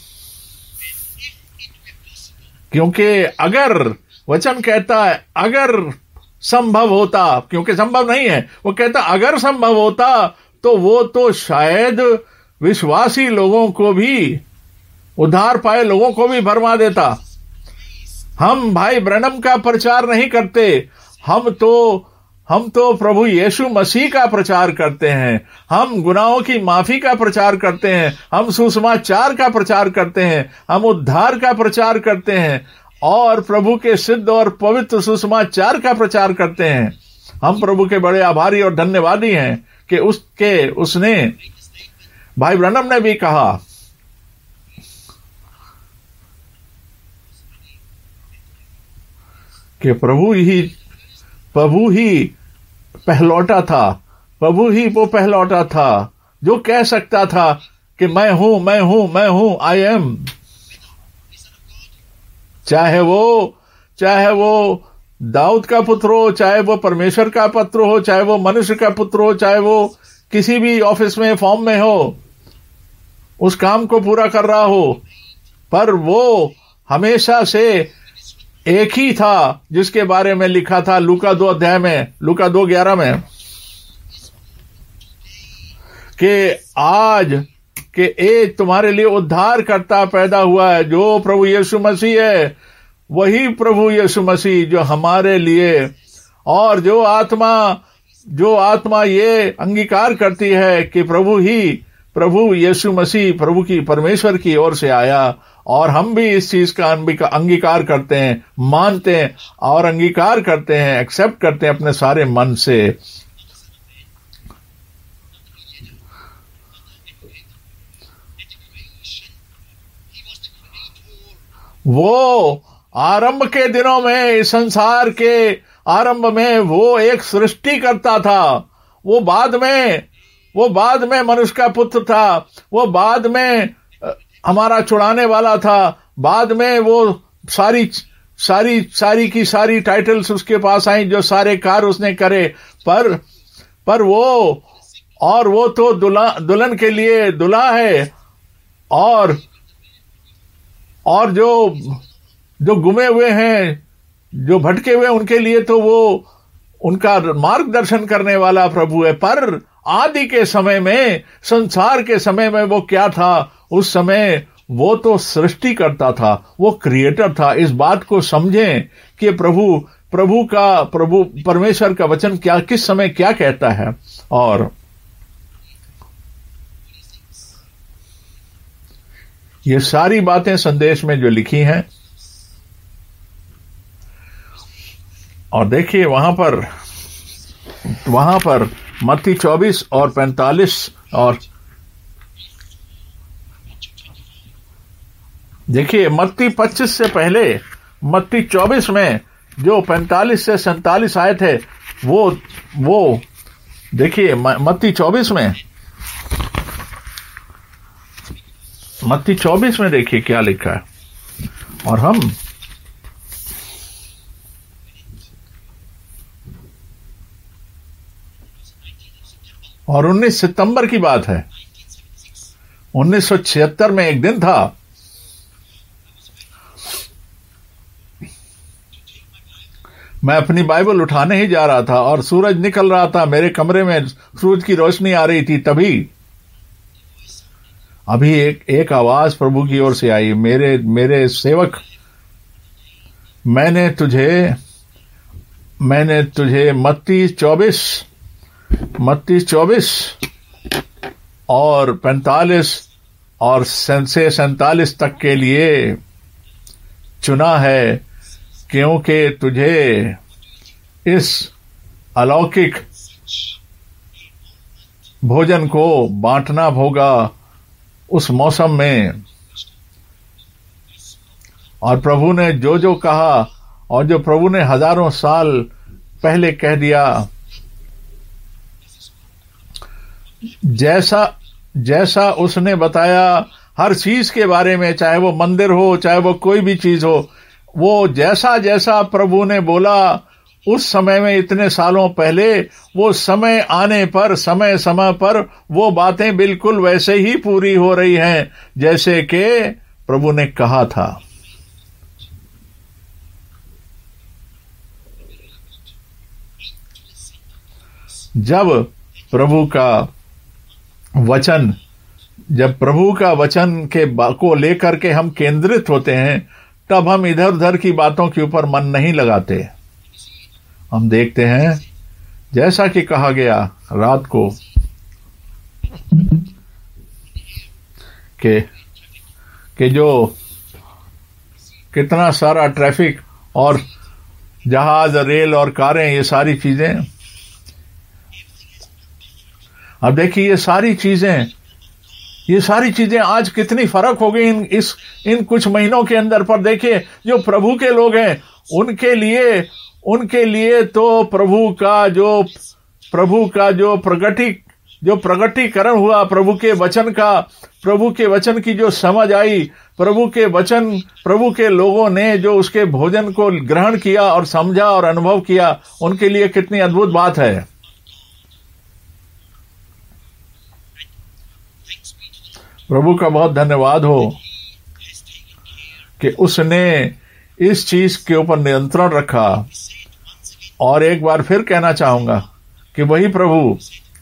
क्योंकि अगर वचन कहता है अगर संभव होता, क्योंकि संभव नहीं है, वो कहता अगर संभव होता तो वो तो शायद विश्वासी लोगों को भी, उद्धार पाए लोगों को भी भरमा देता। हम भाई ब्रैनम का प्रचार नहीं करते, हम तो प्रभु यीशु मसीह का प्रचार करते हैं। हम गुनाहों की माफी का प्रचार करते हैं, हम सुसमाचार का प्रचार करते हैं, हम उद्धार का प्रचार करते हैं और प्रभु के सिद्ध और पवित्र सुसमाचार का प्रचार करते हैं। हम प्रभु के बड़े आभारी और धन्यवादी हैं कि उसने, भाई ब्रैनम ने भी कहा कि प्रभु ही पहलौटा था, प्रभु ही वो पहलौटा था जो कह सकता था कि मैं हूं, आई एम। चाहे वो दाऊद का पुत्र हो, चाहे वो परमेश्वर का पुत्र हो, चाहे वो मनुष्य का पुत्र हो, चाहे वो किसी भी ऑफिस में, फॉर्म में हो, उस काम को पूरा कर रहा हो, पर वो हमेशा से एक ही था जिसके बारे में लिखा था लूका 2 अध्याय में, लूका 2:11 में, कि आज के एक तुम्हारे लिए उद्धार करता पैदा हुआ है, जो प्रभु यीशु मसीह है। वही प्रभु यीशु मसीह जो हमारे लिए, और जो आत्मा ये अंगीकार करती है कि प्रभु यीशु मसीह प्रभु की, परमेश्वर की ओर से आया। और हम भी इस चीज का अंगीकार करते हैं, मानते हैं और अंगीकार करते हैं, एक्सेप्ट करते हैं अपने सारे मन से। वो आरंभ के दिनों में, संसार के आरंभ में वो एक सृष्टि करता था। वो बाद में मनुष्य का पुत्र था, वो बाद में हमारा छुड़ाने वाला था, बाद में वो सारी की सारी टाइटल्स उसके पास आई, जो सारे कार्य उसने करे। पर वो तो दुल्हन के लिए दुल्हा है, और जो गुमे हुए हैं, जो भटके हुए, उनके लिए तो उनका मार्गदर्शन करने वाला प्रभु है। पर आदि के समय में, संसार के समय में वो क्या था? उस समय वो तो सृष्टि करता था, वो क्रिएटर था। इस बात को समझें कि प्रभु परमेश्वर का वचन क्या, किस समय क्या कहता है। और ये सारी बातें संदेश में जो लिखी हैं, और देखिए वहां पर मत्ती 24 और 45, और देखिए मत्ती 25 से पहले मत्ती 24 में जो 45 से 47 आए थे, वो देखिए मत्ती 24 में देखिए क्या लिखा है। और 19 सितंबर की बात है, 1976 में एक दिन था, मैं अपनी बाइबल उठाने ही जा रहा था और सूरज निकल रहा था, मेरे कमरे में सूरज की रोशनी आ रही थी। तभी अभी एक आवाज प्रभु की ओर से आई, मेरे सेवक, मैंने तुझे मत्ती 24 और 45 और 47 तक के लिए चुना है, क्योंकि तुझे इस अलौकिक भोजन को बांटना होगा उस मौसम में। और प्रभु ने जो कहा, और जो प्रभु ने हजारों साल पहले कह दिया, जैसा उसने बताया हर चीज के बारे में, चाहे वो मंदिर हो, चाहे वो कोई भी चीज हो, वो जैसा प्रभु ने बोला उस समय में, इतने सालों पहले, वो समय आने पर, समय पर वो बातें बिल्कुल वैसे ही पूरी हो रही हैं जैसे कि प्रभु ने कहा था। जब प्रभु का वचन को लेकर के हम केंद्रित होते हैं, तब हम इधर उधर की बातों के ऊपर मन नहीं लगाते। हम देखते हैं जैसा कि कहा गया रात को कि जो कितना सारा ट्रैफिक और जहाज, रेल और कारें, ये सारी चीजें। अब देखिए ये सारी चीजें आज कितनी फर्क हो गई इन कुछ महीनों के अंदर। पर देखिए जो प्रभु के लोग हैं, उनके लिए तो प्रभु का जो प्रगटीकरण हुआ, प्रभु के वचन की जो समझ आई, प्रभु के लोगों ने जो उसके भोजन को ग्रहण किया और समझा और अनुभव किया, उनके लिए कितनी अद्भुत बात है। प्रभु का बहुत धन्यवाद हो कि उसने इस चीज के ऊपर नियंत्रण रखा। और एक बार फिर कहना चाहूंगा कि वही प्रभु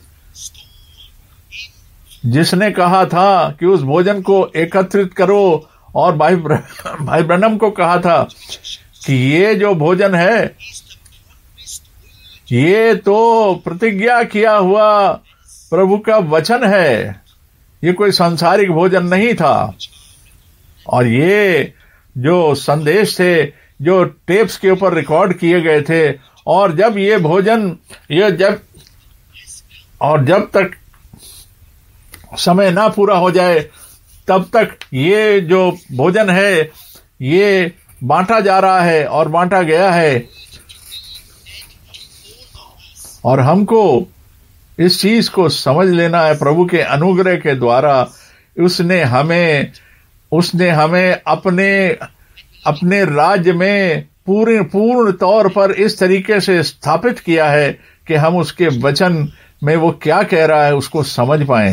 जिसने कहा था कि उस भोजन को एकत्रित करो, और भाई ब्रनम को कहा था कि ये जो भोजन है, ये तो प्रतिज्ञा किया हुआ प्रभु का वचन है, ये कोई सांसारिक भोजन नहीं था। और ये जो संदेश थे, जो टेप्स के ऊपर रिकॉर्ड किए गए थे, और जब ये भोजन जब तक समय ना पूरा हो जाए, तब तक ये जो भोजन है ये बांटा जा रहा है और बांटा गया है। और हमको इस चीज को समझ लेना है, प्रभु के अनुग्रह के द्वारा उसने हमें अपने राज्य में पूर्ण तौर पर इस तरीके से स्थापित किया है कि हम उसके वचन में वो क्या कह रहा है उसको समझ पाएं।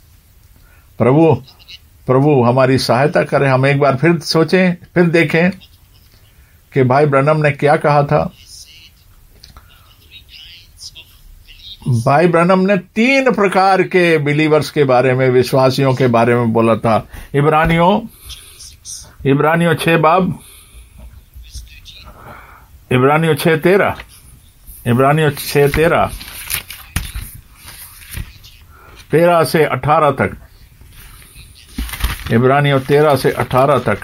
प्रभु हमारी सहायता करे। हम एक बार फिर सोचें, फिर देखें कि भाई ब्रनम ने क्या कहा था। भाई ब्रनम ने 3 प्रकार के बिलीवर्स के बारे में, विश्वासियों के बारे में बोला था। इब्रानियों 6 बाब, इब्रानियों 6:13, इब्रानियों 6:13 13 से 18 तक, इब्रानियों 13 से 18 तक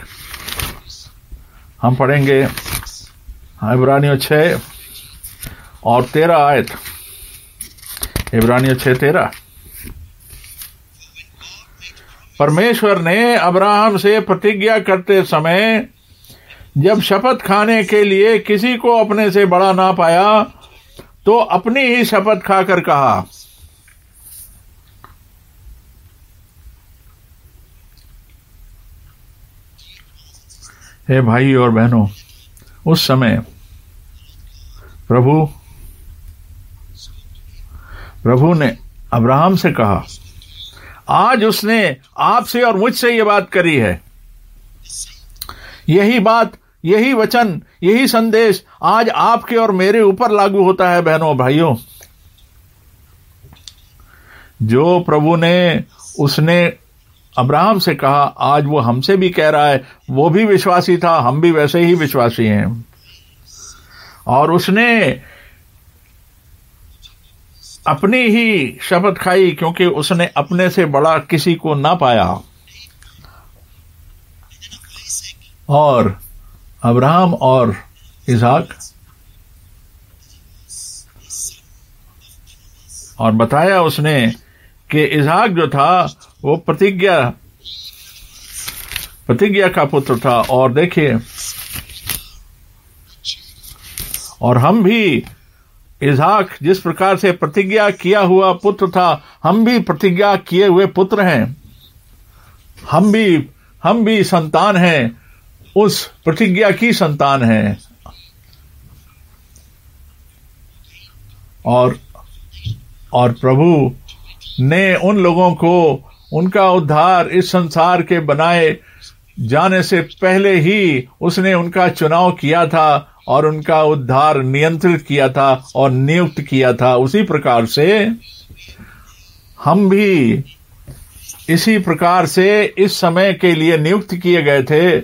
हम पढ़ेंगे। इब्रानियों 6 और 13 आयत, इब्रानियों 6:13। परमेश्वर ने अब्राहम से प्रतिज्ञा करते समय जब शपथ खाने के लिए किसी को अपने से बड़ा ना पाया तो अपनी ही शपथ खाकर कहा, हे भाई और बहनों, उस समय प्रभु ने अब्राहम से कहा, आज उसने आपसे और मुझसे ये बात करी है। यही बात, यही वचन, यही संदेश आज आपके और मेरे ऊपर लागू होता है बहनों भाइयों। जो प्रभु ने उसने अब्राहम से कहा, आज वो हमसे भी कह रहा है। वो भी विश्वासी था, हम भी वैसे ही विश्वासी हैं। और उसने अपनी ही शपथ खाई क्योंकि उसने अपने से बड़ा किसी को ना पाया। और अब्राहम और इसहाक, और बताया उसने कि इसहाक जो था वो प्रतिज्ञा का पुत्र था। और देखिए, और हम भी इसहाक जिस प्रकार से प्रतिज्ञा किया हुआ पुत्र था, हम भी प्रतिज्ञा किए हुए पुत्र हैं। हम भी संतान हैं, उस प्रतिज्ञा की संतान हैं। और प्रभु ने उन लोगों को उनका उद्धार इस संसार के बनाए जाने से पहले ही उसने उनका चुनाव किया था और उनका उद्धार नियंत्रित किया था और नियुक्त किया था। उसी प्रकार से हम भी इसी प्रकार से इस समय के लिए नियुक्त किए गए थे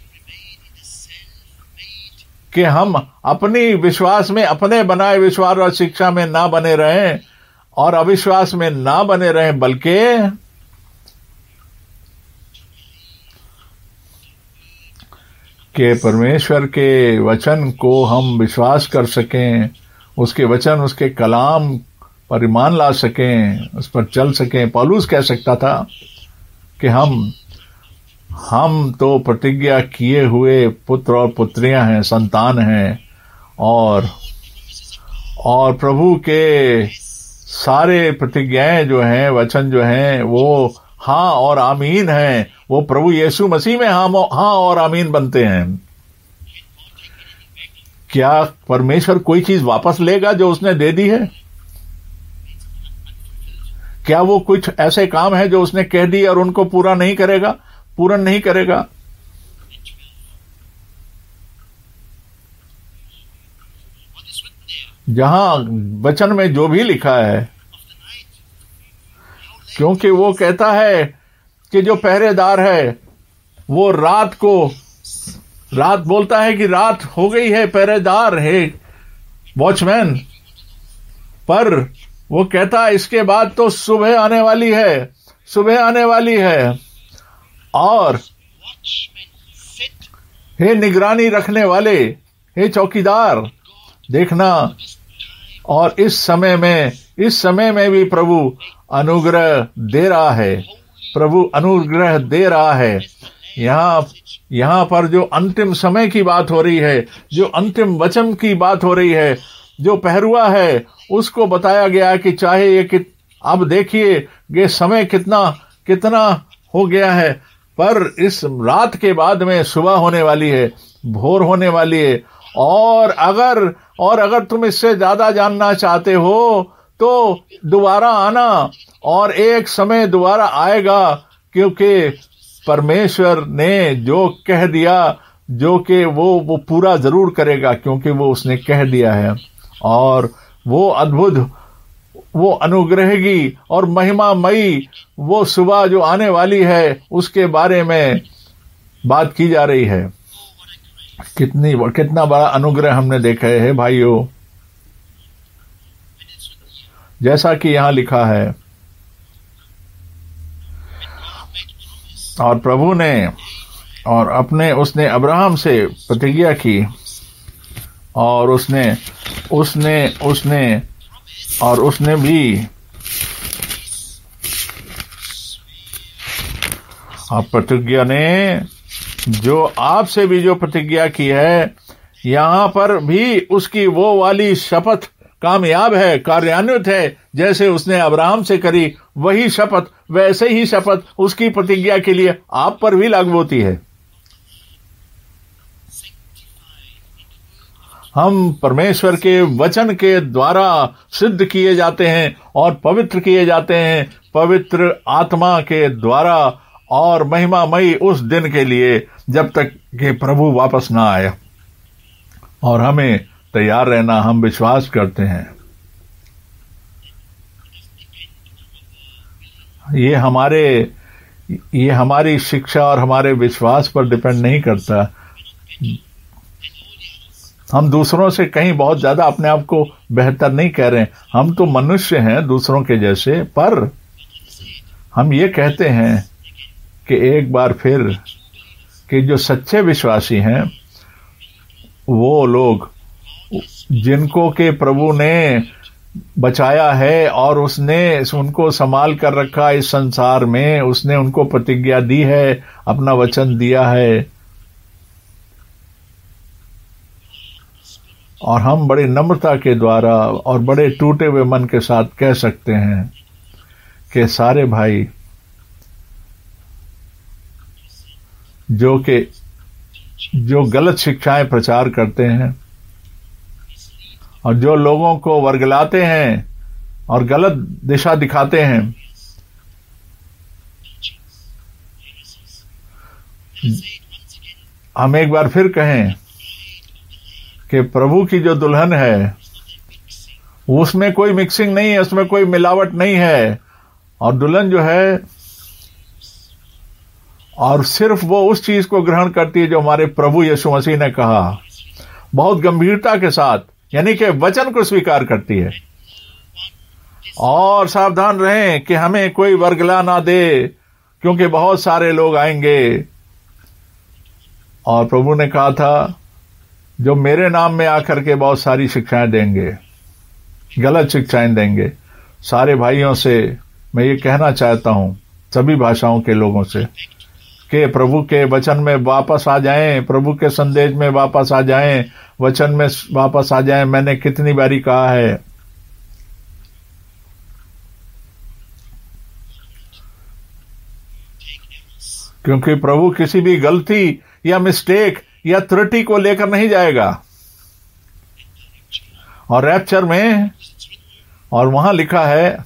कि हम अपनी विश्वास में, अपने बनाए विश्वास और शिक्षा में ना बने रहें और अविश्वास में ना बने रहें, बल्कि कि परमेश्वर के वचन को हम विश्वास कर सकें, उसके वचन, उसके कलाम पर ईमान ला सकें, उस पर चल सकें। पौलुस कह सकता था कि हम तो प्रतिज्ञा किए हुए पुत्र और पुत्रियां हैं, संतान हैं, और प्रभु के सारे प्रतिज्ञाएं जो हैं, वचन जो हैं, वो हाँ और आमीन हैं। वो प्रभु यीशु मसीह में हाँ और आमीन बनते हैं। क्या परमेश्वर कोई चीज वापस लेगा जो उसने दे दी है? क्या वो कुछ ऐसे काम है जो उसने कह दी और उनको पूरा नहीं करेगा, पूर्ण नहीं करेगा? जहां वचन में जो भी लिखा है, क्योंकि वो कहता है कि जो पहरेदार है वो रात बोलता है कि रात हो गई है, पहरेदार है, वॉचमैन, पर वो कहता है इसके बाद तो सुबह आने वाली है, सुबह आने वाली है। और हे निगरानी रखने वाले, हे चौकीदार, देखना। और इस समय में भी प्रभु अनुग्रह दे रहा है, प्रभु अनुग्रह दे रहा है। यहाँ पर जो अंतिम समय की बात हो रही है, जो अंतिम वचन की बात हो रही है, जो पहरुआ है, उसको बताया गया कि चाहे ये अब देखिए ये समय कितना हो गया है, पर इस रात के बाद में सुबह होने वाली है, भोर होने वाली है। और अगर तुम इससे ज्यादा जानना चाहते हो तो दोबारा आना, और एक समय दोबारा आएगा, क्योंकि परमेश्वर ने जो कह दिया, जो कि वो पूरा जरूर करेगा, क्योंकि वो उसने कह दिया है। और वो वो अनुग्रही और महिमामयी वो सुबह जो आने वाली है, उसके बारे में बात की जा रही है। कितना बड़ा अनुग्रह हमने देखा है भाइयों। जैसा कि यहां लिखा है, और प्रभु ने उसने अब्राहम से प्रतिज्ञा की, और उसने भी प्रतिज्ञा ने जो आपसे भी जो प्रतिज्ञा की है, यहां पर भी उसकी वो वाली शपथ कामयाब है, कार्यान्वित है। जैसे उसने अब्राहम से करी, वही शपथ, वैसे ही शपथ उसकी प्रतिज्ञा के लिए आप पर भी लागू होती है। हम परमेश्वर के वचन के द्वारा सिद्ध किए जाते हैं और पवित्र किए जाते हैं, पवित्र आत्मा के द्वारा, और महिमामयी उस दिन के लिए जब तक कि प्रभु वापस ना आए। और हमें तैयार रहना, हम विश्वास करते हैं। ये हमारी शिक्षा और हमारे विश्वास पर डिपेंड नहीं करता। हम दूसरों से कहीं बहुत ज्यादा अपने आप को बेहतर नहीं कह रहे हैं। हम तो मनुष्य हैं दूसरों के जैसे, पर हम ये कहते हैं कि एक बार फिर कि जो सच्चे विश्वासी हैं, वो लोग जिनको के प्रभु ने बचाया है और उसने उनको संभाल कर रखा इस संसार में, उसने उनको प्रतिज्ञा दी है, अपना वचन दिया है, और हम बड़ी नम्रता के द्वारा और बड़े टूटे हुए मन के साथ कह सकते हैं कि सारे भाई जो गलत शिक्षाएं प्रचार करते हैं और जो लोगों को वर्गलाते हैं और गलत दिशा दिखाते हैं, हम एक बार फिर कहें कि प्रभु की जो दुल्हन है, उसमें कोई मिक्सिंग नहीं है, उसमें कोई मिलावट नहीं है। और दुल्हन जो है, और सिर्फ वो उस चीज को ग्रहण करती है जो हमारे प्रभु यीशु मसीह ने कहा, बहुत गंभीरता के साथ, यानी कि वचन को स्वीकार करती है। और सावधान रहें कि हमें कोई वर्गला ना दे, क्योंकि बहुत सारे लोग आएंगे। और प्रभु ने कहा था, जो मेरे नाम में आकर के बहुत सारी शिक्षाएं देंगे, गलत शिक्षाएं देंगे। सारे भाइयों से मैं ये कहना चाहता हूं, सभी भाषाओं के लोगों से, कि प्रभु के वचन में वापस आ जाएं, प्रभु के संदेश में वापस आ जाएं, वचन में वापस आ जाएं। मैंने कितनी बारी कहा है, क्योंकि प्रभु किसी भी गलती या मिस्टेक या त्रुटि को लेकर नहीं जाएगा। और रैप्चर में, और वहां लिखा है,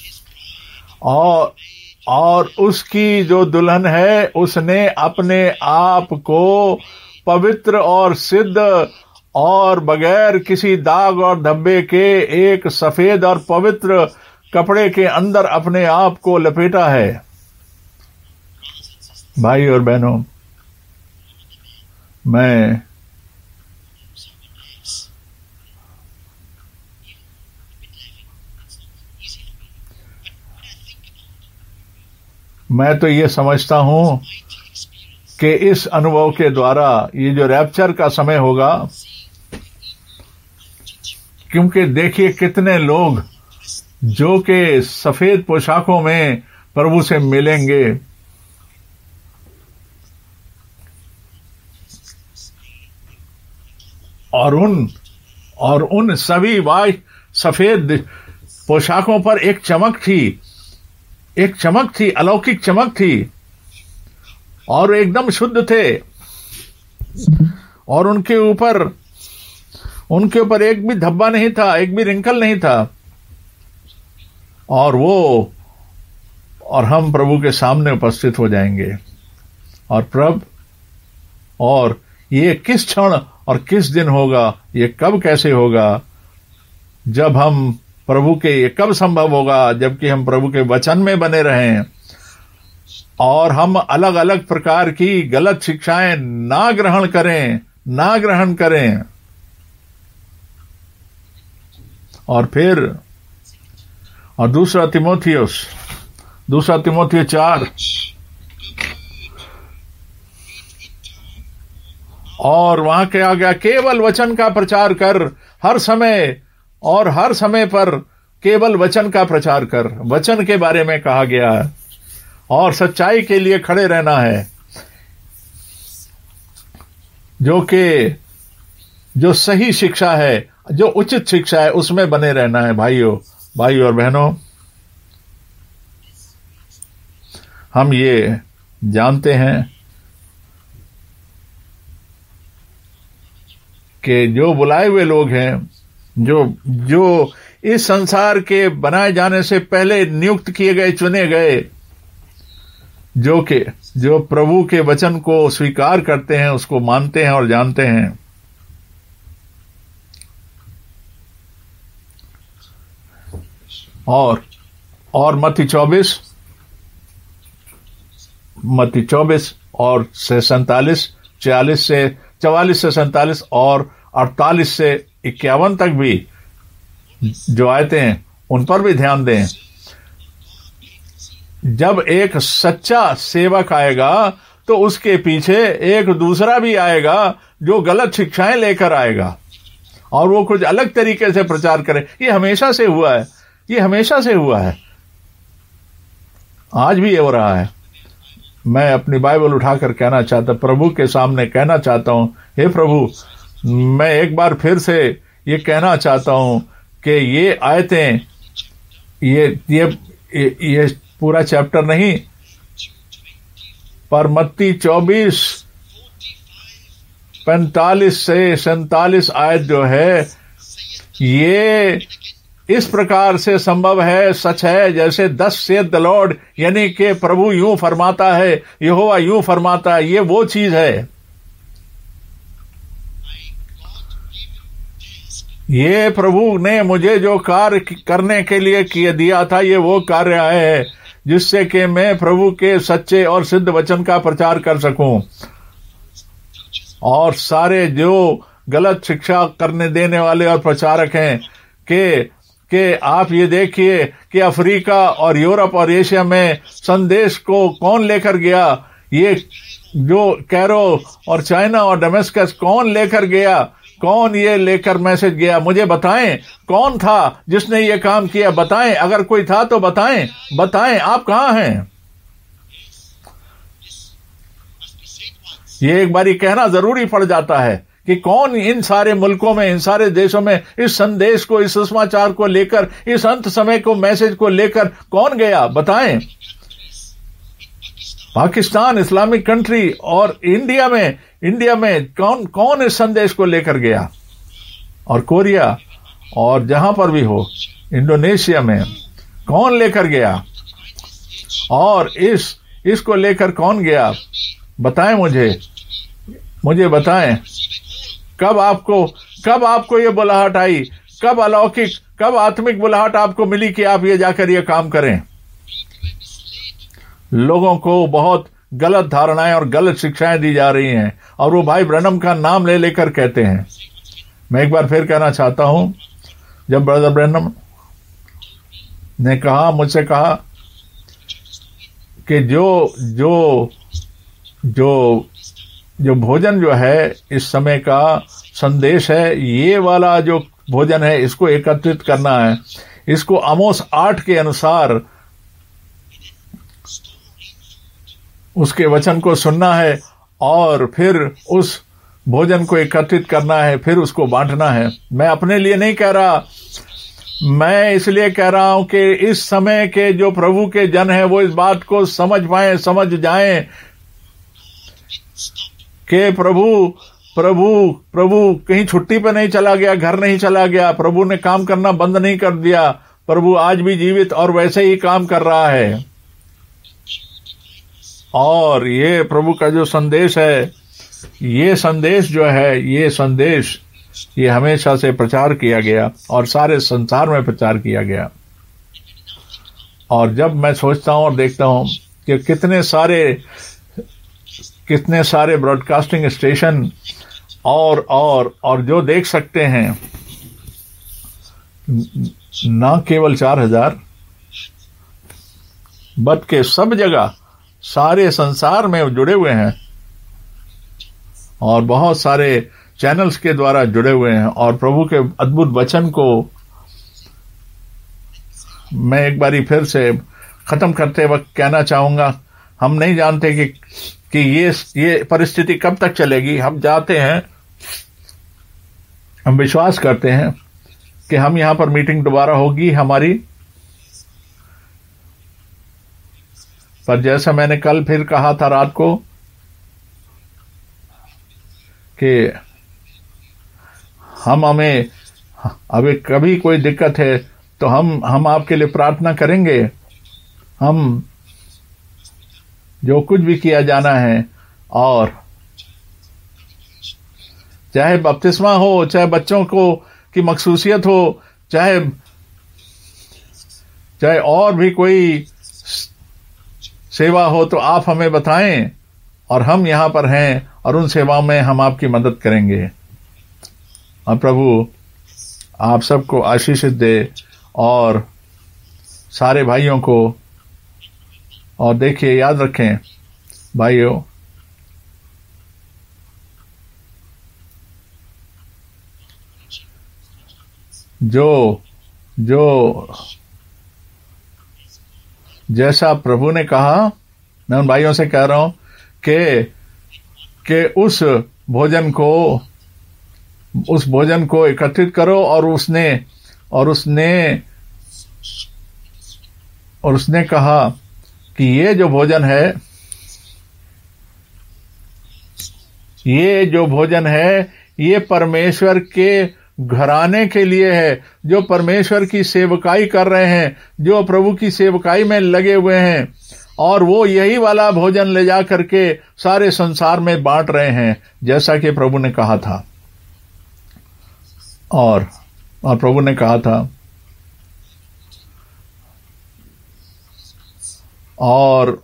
और उसकी जो दुल्हन है, उसने अपने आप को पवित्र और सिद्ध और बगैर किसी दाग और धब्बे के एक सफेद और पवित्र कपड़े के अंदर अपने आप को लपेटा है। भाई और बहनों, मैं तो ये समझता हूं कि इस अनुभव के द्वारा ये जो रैप्चर का समय होगा, क्योंकि देखिए कितने लोग जो कि सफेद पोशाकों में प्रभु से मिलेंगे, और उन सभी सफेद पोशाकों पर एक चमक थी, अलौकिक चमक थी, और एकदम शुद्ध थे, और उनके ऊपर एक भी धब्बा नहीं था, एक भी रिंकल नहीं था। और हम प्रभु के सामने उपस्थित हो जाएंगे। और ये किस क्षण और किस दिन होगा, ये कब कैसे होगा, जब हम प्रभु के ये कब संभव होगा? जबकि हम प्रभु के वचन में बने रहें और हम अलग अलग प्रकार की गलत शिक्षाएं ना ग्रहण करें। और फिर दूसरा तिमोथियुस 4 और वहां क्या गया? केवल वचन का प्रचार कर, हर समय पर केवल वचन का प्रचार कर। वचन के बारे में कहा गया है और सच्चाई के लिए खड़े रहना है, जो सही शिक्षा है, जो उचित शिक्षा है, उसमें बने रहना है। भाइयों और बहनों, हम ये जानते हैं कि जो बुलाए हुए लोग हैं, जो इस संसार के बनाए जाने से पहले नियुक्त किए गए, चुने गए, जो प्रभु के वचन को स्वीकार करते हैं, उसको मानते हैं और जानते हैं। और मत्ती 24 और 47, 44 से 47 और 48 से 51 तक भी जो आयतें हैं, उन पर भी ध्यान दें। जब एक सच्चा सेवक आएगा तो उसके पीछे एक दूसरा भी आएगा जो गलत शिक्षाएं लेकर आएगा और वो कुछ अलग तरीके से प्रचार करे। ये हमेशा से हुआ है, आज भी ये हो रहा है। मैं अपनी बाइबल उठाकर प्रभु के सामने कहना चाहता हूं, हे प्रभु, मैं एक बार फिर से ये कहना चाहता हूं कि ये आयतें, ये पूरा चैप्टर नहीं, पर मत्ती 24 45 से 47 आयत जो है, ये इस प्रकार से संभव है, सच है, जैसे 10 सेड द लॉर्ड, यानी कि प्रभु यूं फरमाता है, यहोवा यूं फरमाता है। ये वो चीज है, ये प्रभु ने मुझे जो कार्य करने के लिए दिया था, ये वो कार्य है जिससे कि मैं प्रभु के सच्चे और सिद्ध वचन का प्रचार कर सकूं और सारे जो गलत शिक्षा करने देने वाले और प्रचारक हैं कि आप ये देखिए कि अफ्रीका और यूरोप और एशिया में संदेश को कौन लेकर गया, ये जो कैरो और चाइना और दमिश्कस कौन लेकर गया, कौन ये लेकर मैसेज गया? मुझे बताएं, कौन था जिसने ये काम किया? बताएं, अगर कोई था तो बताएं, आप कहां हैं? ये एक बारी कहना जरूरी पड़ जाता है कि कौन इन सारे मुल्कों में, इन सारे देशों में इस संदेश को, इस सुसमाचार को लेकर, इस अंत समय को, मैसेज को लेकर कौन गया? बताएं। पाकिस्तान, इस्लामिक कंट्री और इंडिया में कौन इस संदेश को लेकर गया? और कोरिया और जहां पर भी हो, इंडोनेशिया में कौन लेकर गया? और इसको लेकर कौन गया? बताएं, मुझे बताएं। कब आपको ये बुलाहट आई? कब अलौकिक, कब आत्मिक बुलाहट आपको मिली कि आप ये जाकर ये काम करें? लोगों को बहुत गलत धारणाएं और गलत शिक्षाएं दी जा रही हैं और वो भाई ब्रैनम का नाम ले लेकर कहते हैं। मैं एक बार फिर कहना चाहता हूं, जब ब्रदर ब्रैनम ने मुझसे कहा कि जो भोजन जो है इस समय का संदेश है, ये वाला जो भोजन है, इसको एकत्रित करना है, इसको आमोस 8 के अनुसार उसके वचन को सुनना है और फिर उस भोजन को एकत्रित करना है, फिर उसको बांटना है। मैं अपने लिए नहीं कह रहा, मैं इसलिए कह रहा हूं कि इस समय के जो प्रभु के जन हैं वो इस बात को समझ पाएं, समझ जाएं कि प्रभु कहीं छुट्टी पे नहीं चला गया, घर नहीं चला गया, प्रभु ने काम करना बंद नहीं कर दिया। प्रभु आज भी जीवित और वैसे ही काम कर रहा है। और ये प्रभु का जो संदेश है, ये संदेश जो है, ये संदेश ये हमेशा से प्रचार किया गया और सारे संसार में प्रचार किया गया। और जब मैं सोचता हूं और देखता हूं कि कितने सारे ब्रॉडकास्टिंग स्टेशन और जो देख सकते हैं, ना केवल 4000 बल्कि सब जगह सारे संसार में जुड़े हुए हैं और बहुत सारे चैनल्स के द्वारा जुड़े हुए हैं। और प्रभु के अद्भुत वचन को मैं एक बारी फिर से खत्म करते वक्त कहना चाहूंगा, हम नहीं जानते कि ये परिस्थिति कब तक चलेगी। हम जाते हैं, हम विश्वास करते हैं कि हम यहां पर मीटिंग दोबारा होगी हमारी, पर जैसा मैंने कल फिर कहा था रात को कि हमें अभी कभी कोई दिक्कत है तो हम आपके लिए प्रार्थना करेंगे। हम जो कुछ भी किया जाना है, और चाहे बपतिस्मा हो, चाहे बच्चों को की मखसूसियत हो, चाहे और भी कोई सेवा हो, तो आप हमें बताएं और हम यहां पर हैं और उन सेवाओं में हम आपकी मदद करेंगे। और प्रभु आप सबको आशीषित दे और सारे भाइयों को। और देखिए, याद रखें भाइयों, जो जैसा प्रभु ने कहा, मैं उन भाइयों से कह रहा हूं कि उस भोजन को एकत्रित करो। और उसने कहा कि ये जो भोजन है ये परमेश्वर के घराने के लिए है, जो परमेश्वर की सेवकाई कर रहे हैं, जो प्रभु की सेवकाई में लगे हुए हैं, और वो यही वाला भोजन ले जा करके सारे संसार में बांट रहे हैं, जैसा कि प्रभु ने कहा था। और प्रभु ने कहा था, और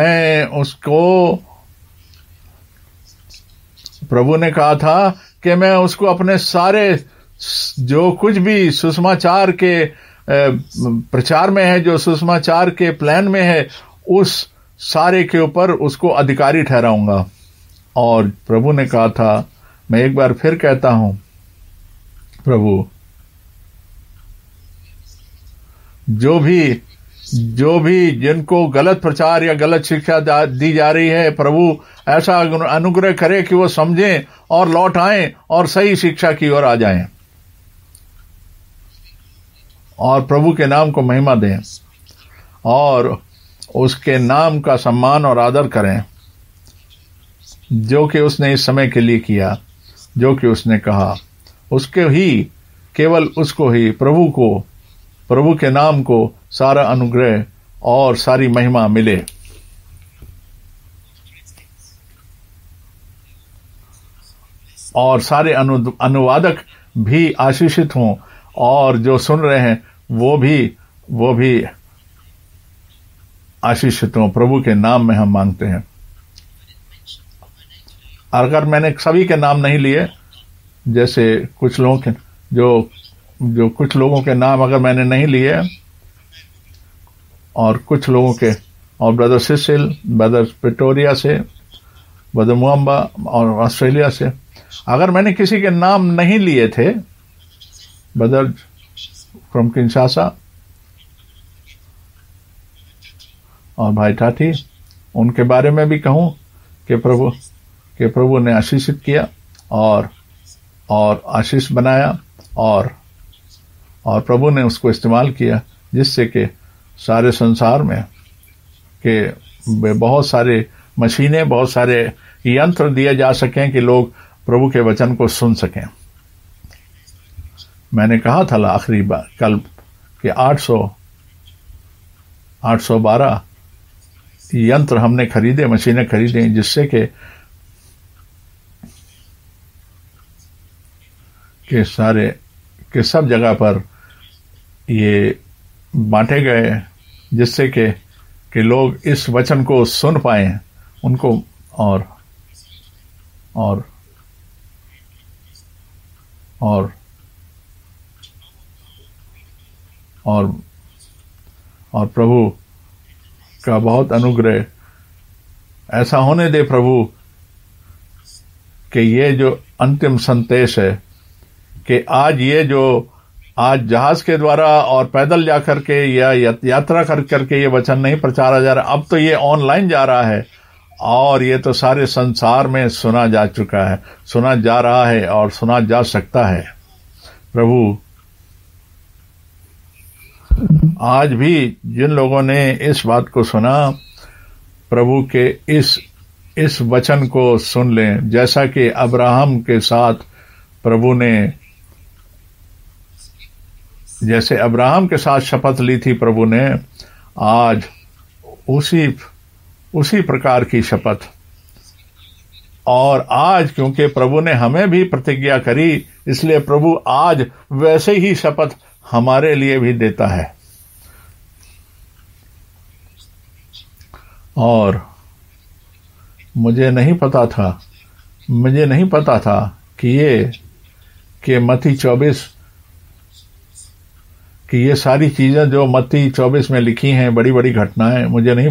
प्रभु ने कहा था कि मैं उसको अपने सारे जो कुछ भी सुसमाचार के प्रचार में है, जो सुसमाचार के प्लान में है, उस सारे के ऊपर उसको अधिकारी ठहराऊंगा। और प्रभु ने कहा था, मैं एक बार फिर कहता हूं, प्रभु जो भी जिनको गलत प्रचार या गलत शिक्षा दी जा रही है, प्रभु ऐसा अनुग्रह करे कि वो समझें और लौट आएं और सही शिक्षा की ओर आ जाएं और प्रभु के नाम को महिमा दें और उसके नाम का सम्मान और आदर करें, जो कि उसने इस समय के लिए किया, जो कि उसने कहा। केवल उसको ही, प्रभु के नाम को सारा अनुग्रह और सारी महिमा मिले। और सारे अनुवादक भी आशीषित हों, और जो सुन रहे हैं वो भी आशीषित हों। प्रभु के नाम में हम मांगते हैं। अगर मैंने सभी के नाम नहीं लिए, जैसे कुछ लोगों के जो कुछ लोगों के नाम अगर मैंने नहीं लिए, और कुछ लोगों के, और ब्रदर सिसिल, ब्रदर प्रिटोरिया से, ब्रदर मुआम्बा और ऑस्ट्रेलिया से, अगर मैंने किसी के नाम नहीं लिए थे, ब्रदर फ्रॉम किंशासा और भाई टाटी, उनके बारे में भी कहूं कि प्रभु ने आशीषित किया और आशीष बनाया, और प्रभु ने उसको इस्तेमाल किया, जिससे कि सारे संसार में के बहुत सारे मशीनें, बहुत सारे यंत्र दिए जा सकें कि लोग प्रभु के वचन को सुन सकें। मैंने कहा था आखिरी बार कल कि 812 यंत्र हमने खरीदे, मशीनें खरीदे, जिससे के सब जगह पर ये बांटे गए, जिससे कि लोग इस वचन को सुन पाए उनको और और और और और प्रभु का बहुत अनुग्रह ऐसा होने दे प्रभु कि ये जो अंतिम संदेश है कि आज जहाज के द्वारा और पैदल जा करके या यात्रा कर करके ये वचन नहीं प्रचारा जा रहा, अब तो ये ऑनलाइन जा रहा है और ये तो सारे संसार में सुना जा चुका है, सुना जा रहा है और सुना जा सकता है। प्रभु आज भी जिन लोगों ने इस बात को सुना, प्रभु के इस वचन को सुन लें, जैसा कि अब्राहम के साथ प्रभु ने, जैसे अब्राहम के साथ शपथ ली थी प्रभु ने, आज उसी प्रकार की शपथ। और आज क्योंकि प्रभु ने हमें भी प्रतिज्ञा करी, इसलिए प्रभु आज वैसे ही शपथ हमारे लिए भी देता है। और मुझे नहीं पता था कि मत्ती 24 कि ये सारी चीजें जो मत्ती 24 में लिखी हैं, बड़ी बड़ी घटनाएं, मुझे नहीं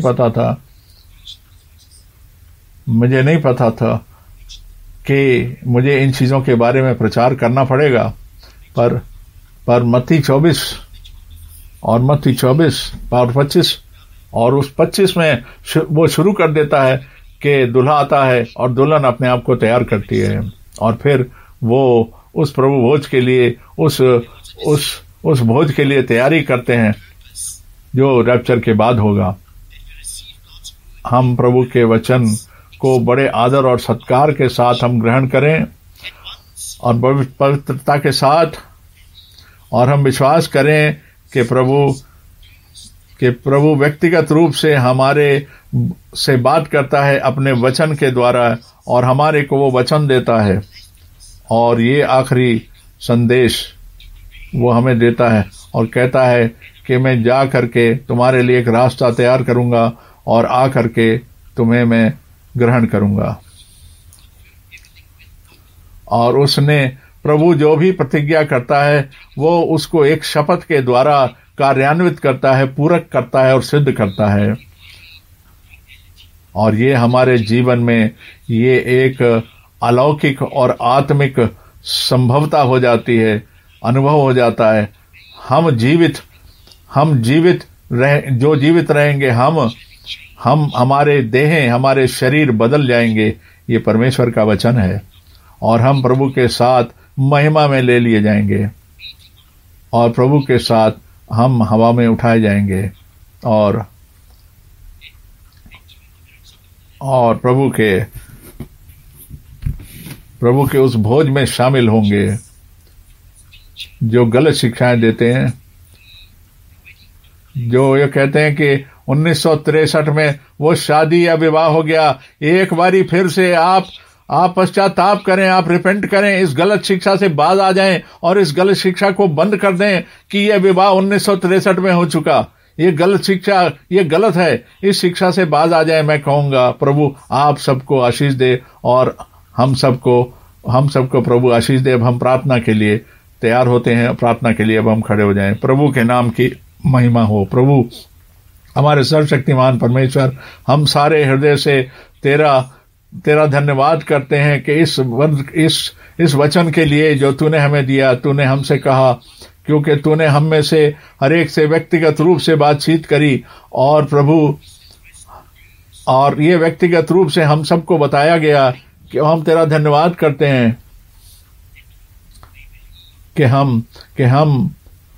पता था कि मुझे इन चीजों के बारे में प्रचार करना पड़ेगा। पर मत्ती 24 और मत्ती 24 और 25 और उस 25 में वो शुरू कर देता है कि दूल्हा आता है और दुल्हन अपने आप को तैयार करती है, और फिर वो उस प्रभु भोज के लिए उस भोज के लिए तैयारी करते हैं जो रैप्चर के बाद होगा। हम प्रभु के वचन को बड़े आदर और सत्कार के साथ हम ग्रहण करें और पवित्रता के साथ, और हम विश्वास करें कि प्रभु व्यक्तिगत रूप से हमारे से बात करता है अपने वचन के द्वारा, और हमारे को वो वचन देता है, और ये आखिरी संदेश वो हमें देता है और कहता है कि मैं जा करके तुम्हारे लिए एक रास्ता तैयार करूंगा और आ करके तुम्हें मैं ग्रहण करूंगा। और उसने प्रभु जो भी प्रतिज्ञा करता है वो उसको एक शपथ के द्वारा कार्यान्वित करता है, पूरक करता है और सिद्ध करता है। और ये हमारे जीवन में ये एक अलौकिक और आत्मिक संभवता हो जाती है, अनुभव हो जाता है। हम जीवित रहेंगे, हम हमारे देहें, हमारे शरीर बदल जाएंगे, ये परमेश्वर का वचन है। और हम प्रभु के साथ महिमा में ले लिए जाएंगे और प्रभु के साथ हम हवा में उठाए जाएंगे और प्रभु के उस भोज में शामिल होंगे जो गलत शिक्षाएं देते हैं, जो ये कहते हैं कि 1963 में वो शादी या विवाह हो गया, एक बारी फिर से आप पश्चाताप करें, आप रिपेंट करें, इस गलत शिक्षा से बाज आ जाएं और इस गलत शिक्षा को बंद कर दें कि यह विवाह 1963 में हो चुका। ये गलत शिक्षा, ये गलत है, इस शिक्षा से बाज आ जाए। मैं कहूंगा प्रभु आप सबको आशीष दे और हम सबको प्रभु आशीष दे। अब हम प्रार्थना के लिए तैयार होते हैं, प्रार्थना के लिए अब हम खड़े हो जाएं। प्रभु के नाम की महिमा हो। प्रभु हमारे सर्वशक्तिमान परमेश्वर, हम सारे हृदय से तेरा धन्यवाद करते हैं कि इस वचन के लिए जो तूने हमें दिया, तूने हमसे कहा, क्योंकि तूने हम में से हर एक से व्यक्तिगत रूप से बातचीत करी और प्रभु, और ये व्यक्तिगत रूप से हम सबको बताया गया कि हम तेरा धन्यवाद करते हैं कि हम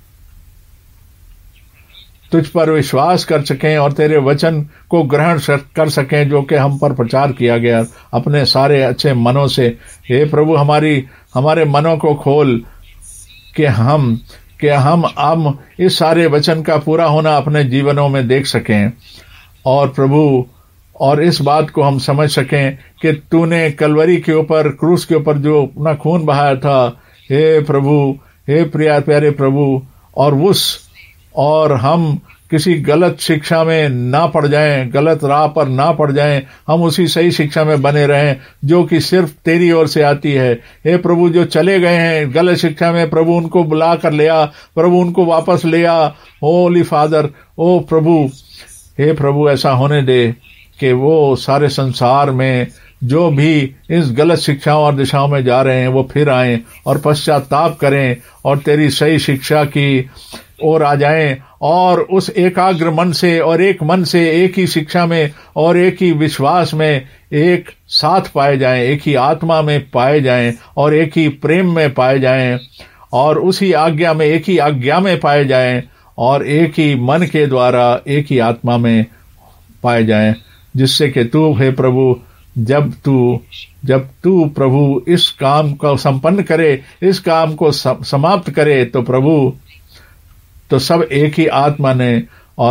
तुझ पर विश्वास कर सकें और तेरे वचन को ग्रहण कर सकें जो कि हम पर प्रचार किया गया अपने सारे अच्छे मनों से। हे प्रभु हमारे मनों को खोल कि हम इस सारे वचन का पूरा होना अपने जीवनों में देख सकें और प्रभु, और इस बात को हम समझ सकें कि तूने कलवरी के ऊपर, क्रूस के ऊपर जो अपना खून बहाया था, हे प्रभु, हे प्यारे प्रभु, और हम किसी गलत शिक्षा में ना पड़ जाएं, गलत राह पर ना पड़ जाएं, हम उसी सही शिक्षा में बने रहें जो कि सिर्फ तेरी ओर से आती है। हे प्रभु, जो चले गए हैं गलत शिक्षा में, प्रभु उनको बुला कर ले आ, प्रभु उनको वापस ले आ, होली फादर, ओ प्रभु, हे प्रभु, ऐसा होने दे कि वो सारे संसार में जो भी इस गलत शिक्षाओं और दिशाओं में जा रहे हैं वो फिर आएं और पश्चाताप करें और तेरी सही शिक्षा की ओर आ जाएं और उस एकाग्र मन से और एक मन से एक ही शिक्षा में और एक ही विश्वास में एक साथ पाए जाएं, एक ही आत्मा में पाए जाएं और एक ही प्रेम में पाए जाएं और उसी आज्ञा में, एक ही आज्ञा में पाए जाएं और एक ही मन के द्वारा एक ही आत्मा में पाए जाएं, जिससे कि तू, हे प्रभु, जब तू प्रभु इस काम को संपन्न करे, इस काम को समाप्त करे, तो प्रभु, तो सब एक ही आत्मा ने और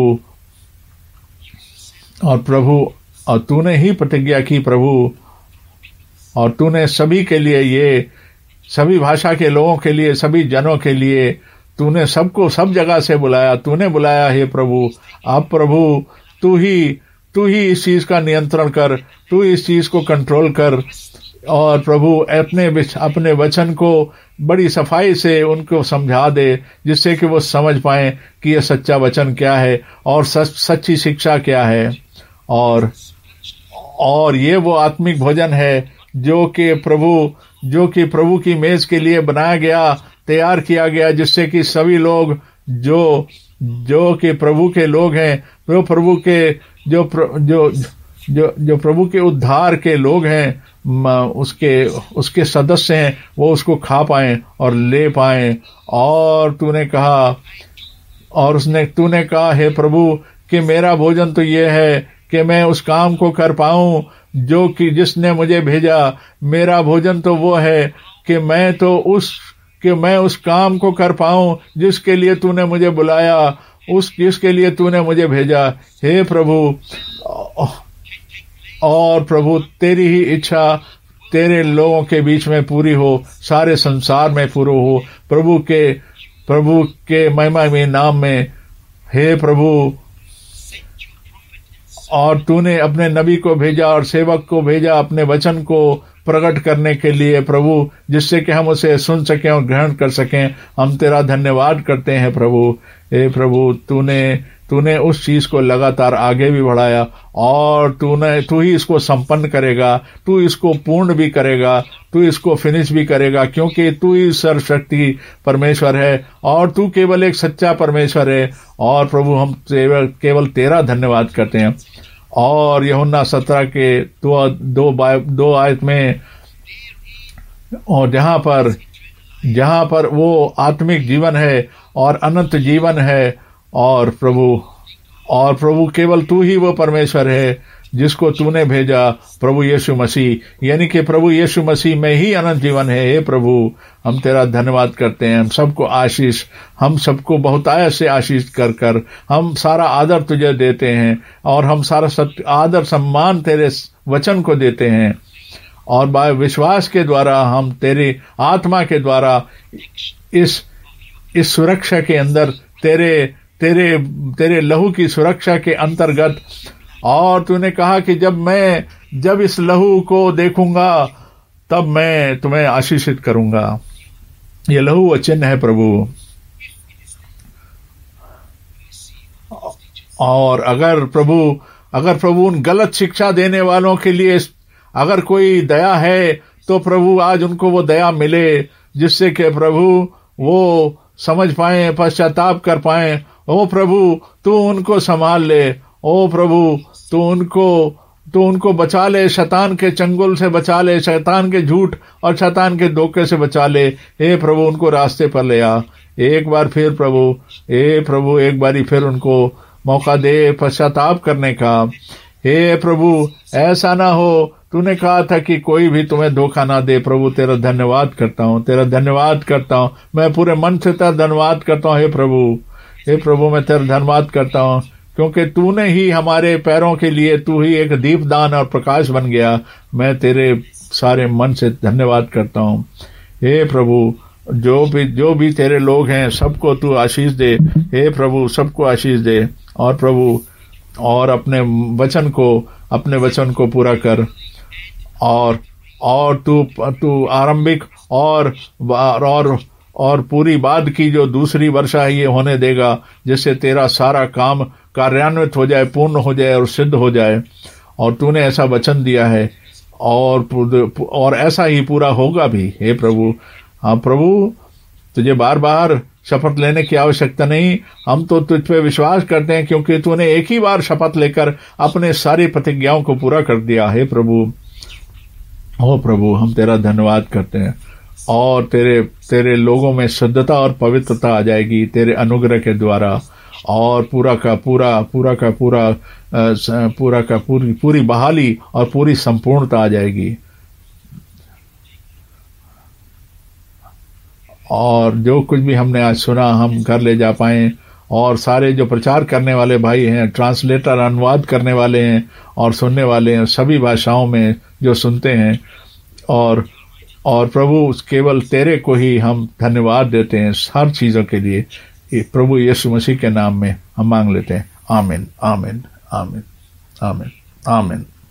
तूने ही प्रतिज्ञा की प्रभु, और तूने सभी के लिए, ये सभी भाषा के लोगों के लिए, सभी जनों के लिए तूने सबको सब जगह से बुलाया, तूने बुलाया। हे प्रभु, अब प्रभु तू ही इस चीज का नियंत्रण कर, तू इस चीज को कंट्रोल कर और प्रभु अपने वचन को बड़ी सफाई से उनको समझा दे, जिससे कि वो समझ पाएं कि यह सच्चा वचन क्या है और सच्ची शिक्षा क्या है, और ये वो आत्मिक भोजन है जो कि प्रभु की मेज के लिए बनाया गया, तैयार किया गया, जिससे कि सभी लोग जो कि प्रभु के लोग हैं, जो प्रभु के उद्धार के लोग हैं, उसके सदस्य हैं, वो उसको खा पाएं और ले पाएं। और तूने कहा हे प्रभु कि मेरा भोजन तो ये है कि मैं उस काम को कर पाऊं जो कि जिसने मुझे भेजा। मेरा भोजन तो वो है कि मैं उस काम को कर पाऊं जिसके लिए तूने मुझे बुलाया, जिसके लिए तूने मुझे भेजा। हे प्रभु, और प्रभु तेरी ही इच्छा तेरे लोगों के बीच में पूरी हो, सारे संसार में पूरी हो, प्रभु के महिमामय नाम में। हे प्रभु, और तूने अपने नबी को भेजा और सेवक को भेजा अपने वचन को प्रकट करने के लिए प्रभु, जिससे कि हम उसे सुन सकें और ग्रहण कर सकें। हम तेरा धन्यवाद करते हैं प्रभु। हे प्रभु, तूने उस चीज को लगातार आगे भी बढ़ाया और तू ही इसको संपन्न करेगा, तू इसको पूर्ण भी करेगा, तू इसको फिनिश भी करेगा, क्योंकि तू ही सर्वशक्ति परमेश्वर है और तू केवल एक सच्चा परमेश्वर है। और प्रभु, हम केवल तेरा धन्यवाद करते हैं। और यूहन्ना 17 के 2 आयत में, और जहां पर वो आत्मिक जीवन है और अनंत जीवन है, और प्रभु केवल तू ही वो परमेश्वर है जिसको तूने भेजा, प्रभु यीशु मसीह, यानी कि प्रभु यीशु मसीह में ही अनंत जीवन है। हे प्रभु, हम तेरा धन्यवाद करते हैं। हम सबको बहुतायत से आशीष कर हम सारा आदर तुझे देते हैं और हम सारा आदर सम्मान तेरे वचन को देते हैं, और बाय विश्वास के द्वारा हम तेरी आत्मा के द्वारा इस सुरक्षा के अंदर तेरे लहू की सुरक्षा के अंतर्गत। और तूने कहा कि जब इस लहू को देखूंगा तब मैं तुम्हें आशीषित करूंगा। ये लहू व चिन्ह है प्रभु। और अगर प्रभु उन गलत शिक्षा देने वालों के लिए अगर कोई दया है, तो प्रभु आज उनको वो दया मिले, जिससे कि प्रभु वो समझ पाए, पश्चाताप कर पाए। ओ प्रभु, तू उनको संभाल ले। ओ प्रभु, तू उनको बचा ले, शैतान के चंगुल से बचा ले, शैतान के झूठ और शैतान के धोखे से बचा ले। हे प्रभु, उनको रास्ते पर ले आ। एक बार फिर प्रभु, एक बारी फिर उनको मौका दे पश्चाताप करने का। हे प्रभु, ऐसा ना हो, तूने कहा था कि कोई भी तुम्हें धोखा ना दे। प्रभु, तेरा धन्यवाद करता हूँ, मैं पूरे मन से तेरा धन्यवाद करता हूँ। हे प्रभु, मैं तेरा धन्यवाद करता हूँ, क्योंकि तूने ही हमारे पैरों के लिए, तू ही एक दीपदान और प्रकाश बन गया। मैं तेरे सारे मन से धन्यवाद करता हूँ। हे प्रभु, जो भी तेरे लोग हैं सबको तू आशीष दे। हे प्रभु, सबको आशीष दे। और प्रभु, और अपने वचन को पूरा कर। और तू आरंभिक और पूरी बाद की जो दूसरी वर्षा है ये होने देगा, जिससे तेरा सारा काम कार्यान्वित हो जाए, पूर्ण हो जाए और सिद्ध हो जाए। और तूने ऐसा वचन दिया है और ऐसा ही पूरा होगा भी। हे प्रभु, हाँ प्रभु, तुझे बार बार शपथ लेने की आवश्यकता नहीं, हम तो तुझ पे विश्वास करते हैं, क्योंकि तूने एक ही बार शपथ लेकर अपने सारी प्रतिज्ञाओं को पूरा कर दिया। हे प्रभु, ओ प्रभु, हम तेरा धन्यवाद करते हैं। और तेरे लोगों में शुद्धता और पवित्रता आ जाएगी तेरे अनुग्रह के द्वारा। और पूरी बहाली और पूरी संपूर्णता आ जाएगी। और जो कुछ भी हमने आज सुना हम घर ले जा पाएं। और सारे जो प्रचार करने वाले भाई हैं, ट्रांसलेटर, अनुवाद करने वाले हैं और सुनने वाले हैं, सभी भाषाओं में जो सुनते हैं। और प्रभु, केवल तेरे को ही हम धन्यवाद देते हैं हर चीजों के लिए। प्रभु यीशु मसीह के नाम में हम मांग लेते हैं। आमीन, आमीन, आमीन, आमीन, आमीन।